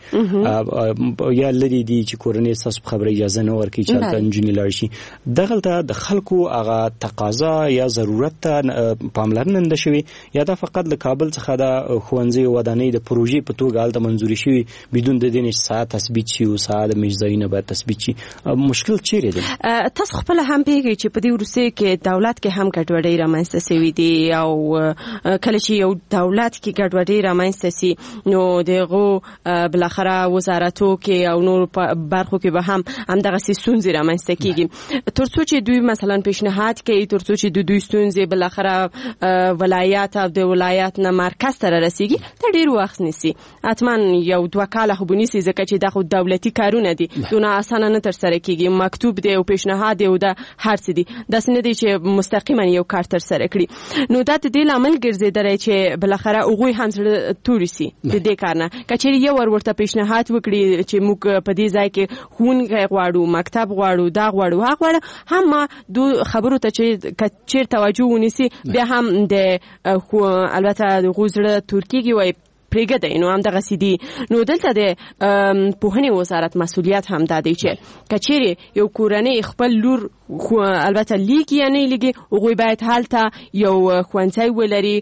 یا لري دي چې کورنۍ تاسو خبره اجازه نه ورکړي چې تاسو انجنیر لار شي. دغلته د خلکو هغه تقاضا یا ضرورت ته پاملرنه نه شوي یا دا فقط له کابل څخه د ښوونځي ودانۍ د پروژې په توګه الته منځوري شوي بدون د دې ساعت تثبیت شي او ساعت میرزاینه به تثبیت شي. مشکل چیرې دی؟ تاسو خپل هم پیږي چې په دې ورسې کې دولت کې هم ګډوډي رامنځته شوې دي او کله چې یو دولت کې ګډوډي رامنځته شي نو دغه بلاخره وزارتو کې او نور برخو کې به هم همدغه ستونزې رامنځته کیږي. ترڅو چې دوی مثلا پیشنهاد کوي ترڅو چې د دوی ستونزې بلاخره ولایت او د ولایت نه مرکز ته رسیږي ته ډیر وخت نیسي. حتما یو دوه کاله خو بنيسي ځکه چې دغه دولتي کارونه دي دونه اسانه نه تر سره کیږي. مکتوب دی او پیشنهاد دی او د هر څه دي داس نه دي چې مستقیما یو کار تر سره کړي. نو دا د دې لامل ګرځیدل چې بلاخره هغه هم تورسي د دې کارنه کچېری یو ورته پیشنهاد وکړي چې موږ په دې ځای کې خونګه غواړو مکتب غواړو دا غواړو هغه غواړو هم دو خبرو ته چې چیر توجه ونیسي بیا هم د البته د غوزړه ترکیږي وای پرېګه نو هم دغه سیدي. نو دلته د پوهنې وزارت مسؤلیت هم دادی چې کچېری یو کورنۍ خپل لور البته لیګ یا نه لیګ هغه باید حالته یو خوانځي ولري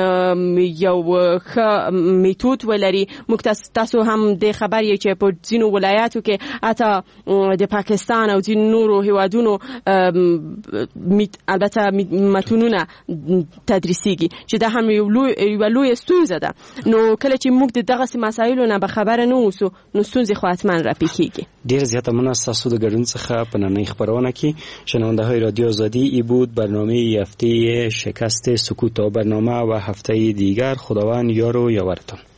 یو ښه میتود ولري. موږ تاسو هم د خبرې چې په ځینو ولایاتو کې اته د پاکستان او ځینو نورو هیوادونو البته متونونه تدریسيږي چې دا هم یو لوی ستونزه ده. نو کله چې موږ دغه مسایلو نه به خبر نه اوسو نو ستونزې خو حتما راپیښیږي. ډیر زیاته مننه تاسو د ګډون څخه په نننۍ خبرونه کې. شنونده های رادیو آزادی ای بود برنامه هفته شکست سکوت و برنامه و هفته دیگر. خداوند یار و یاورتان.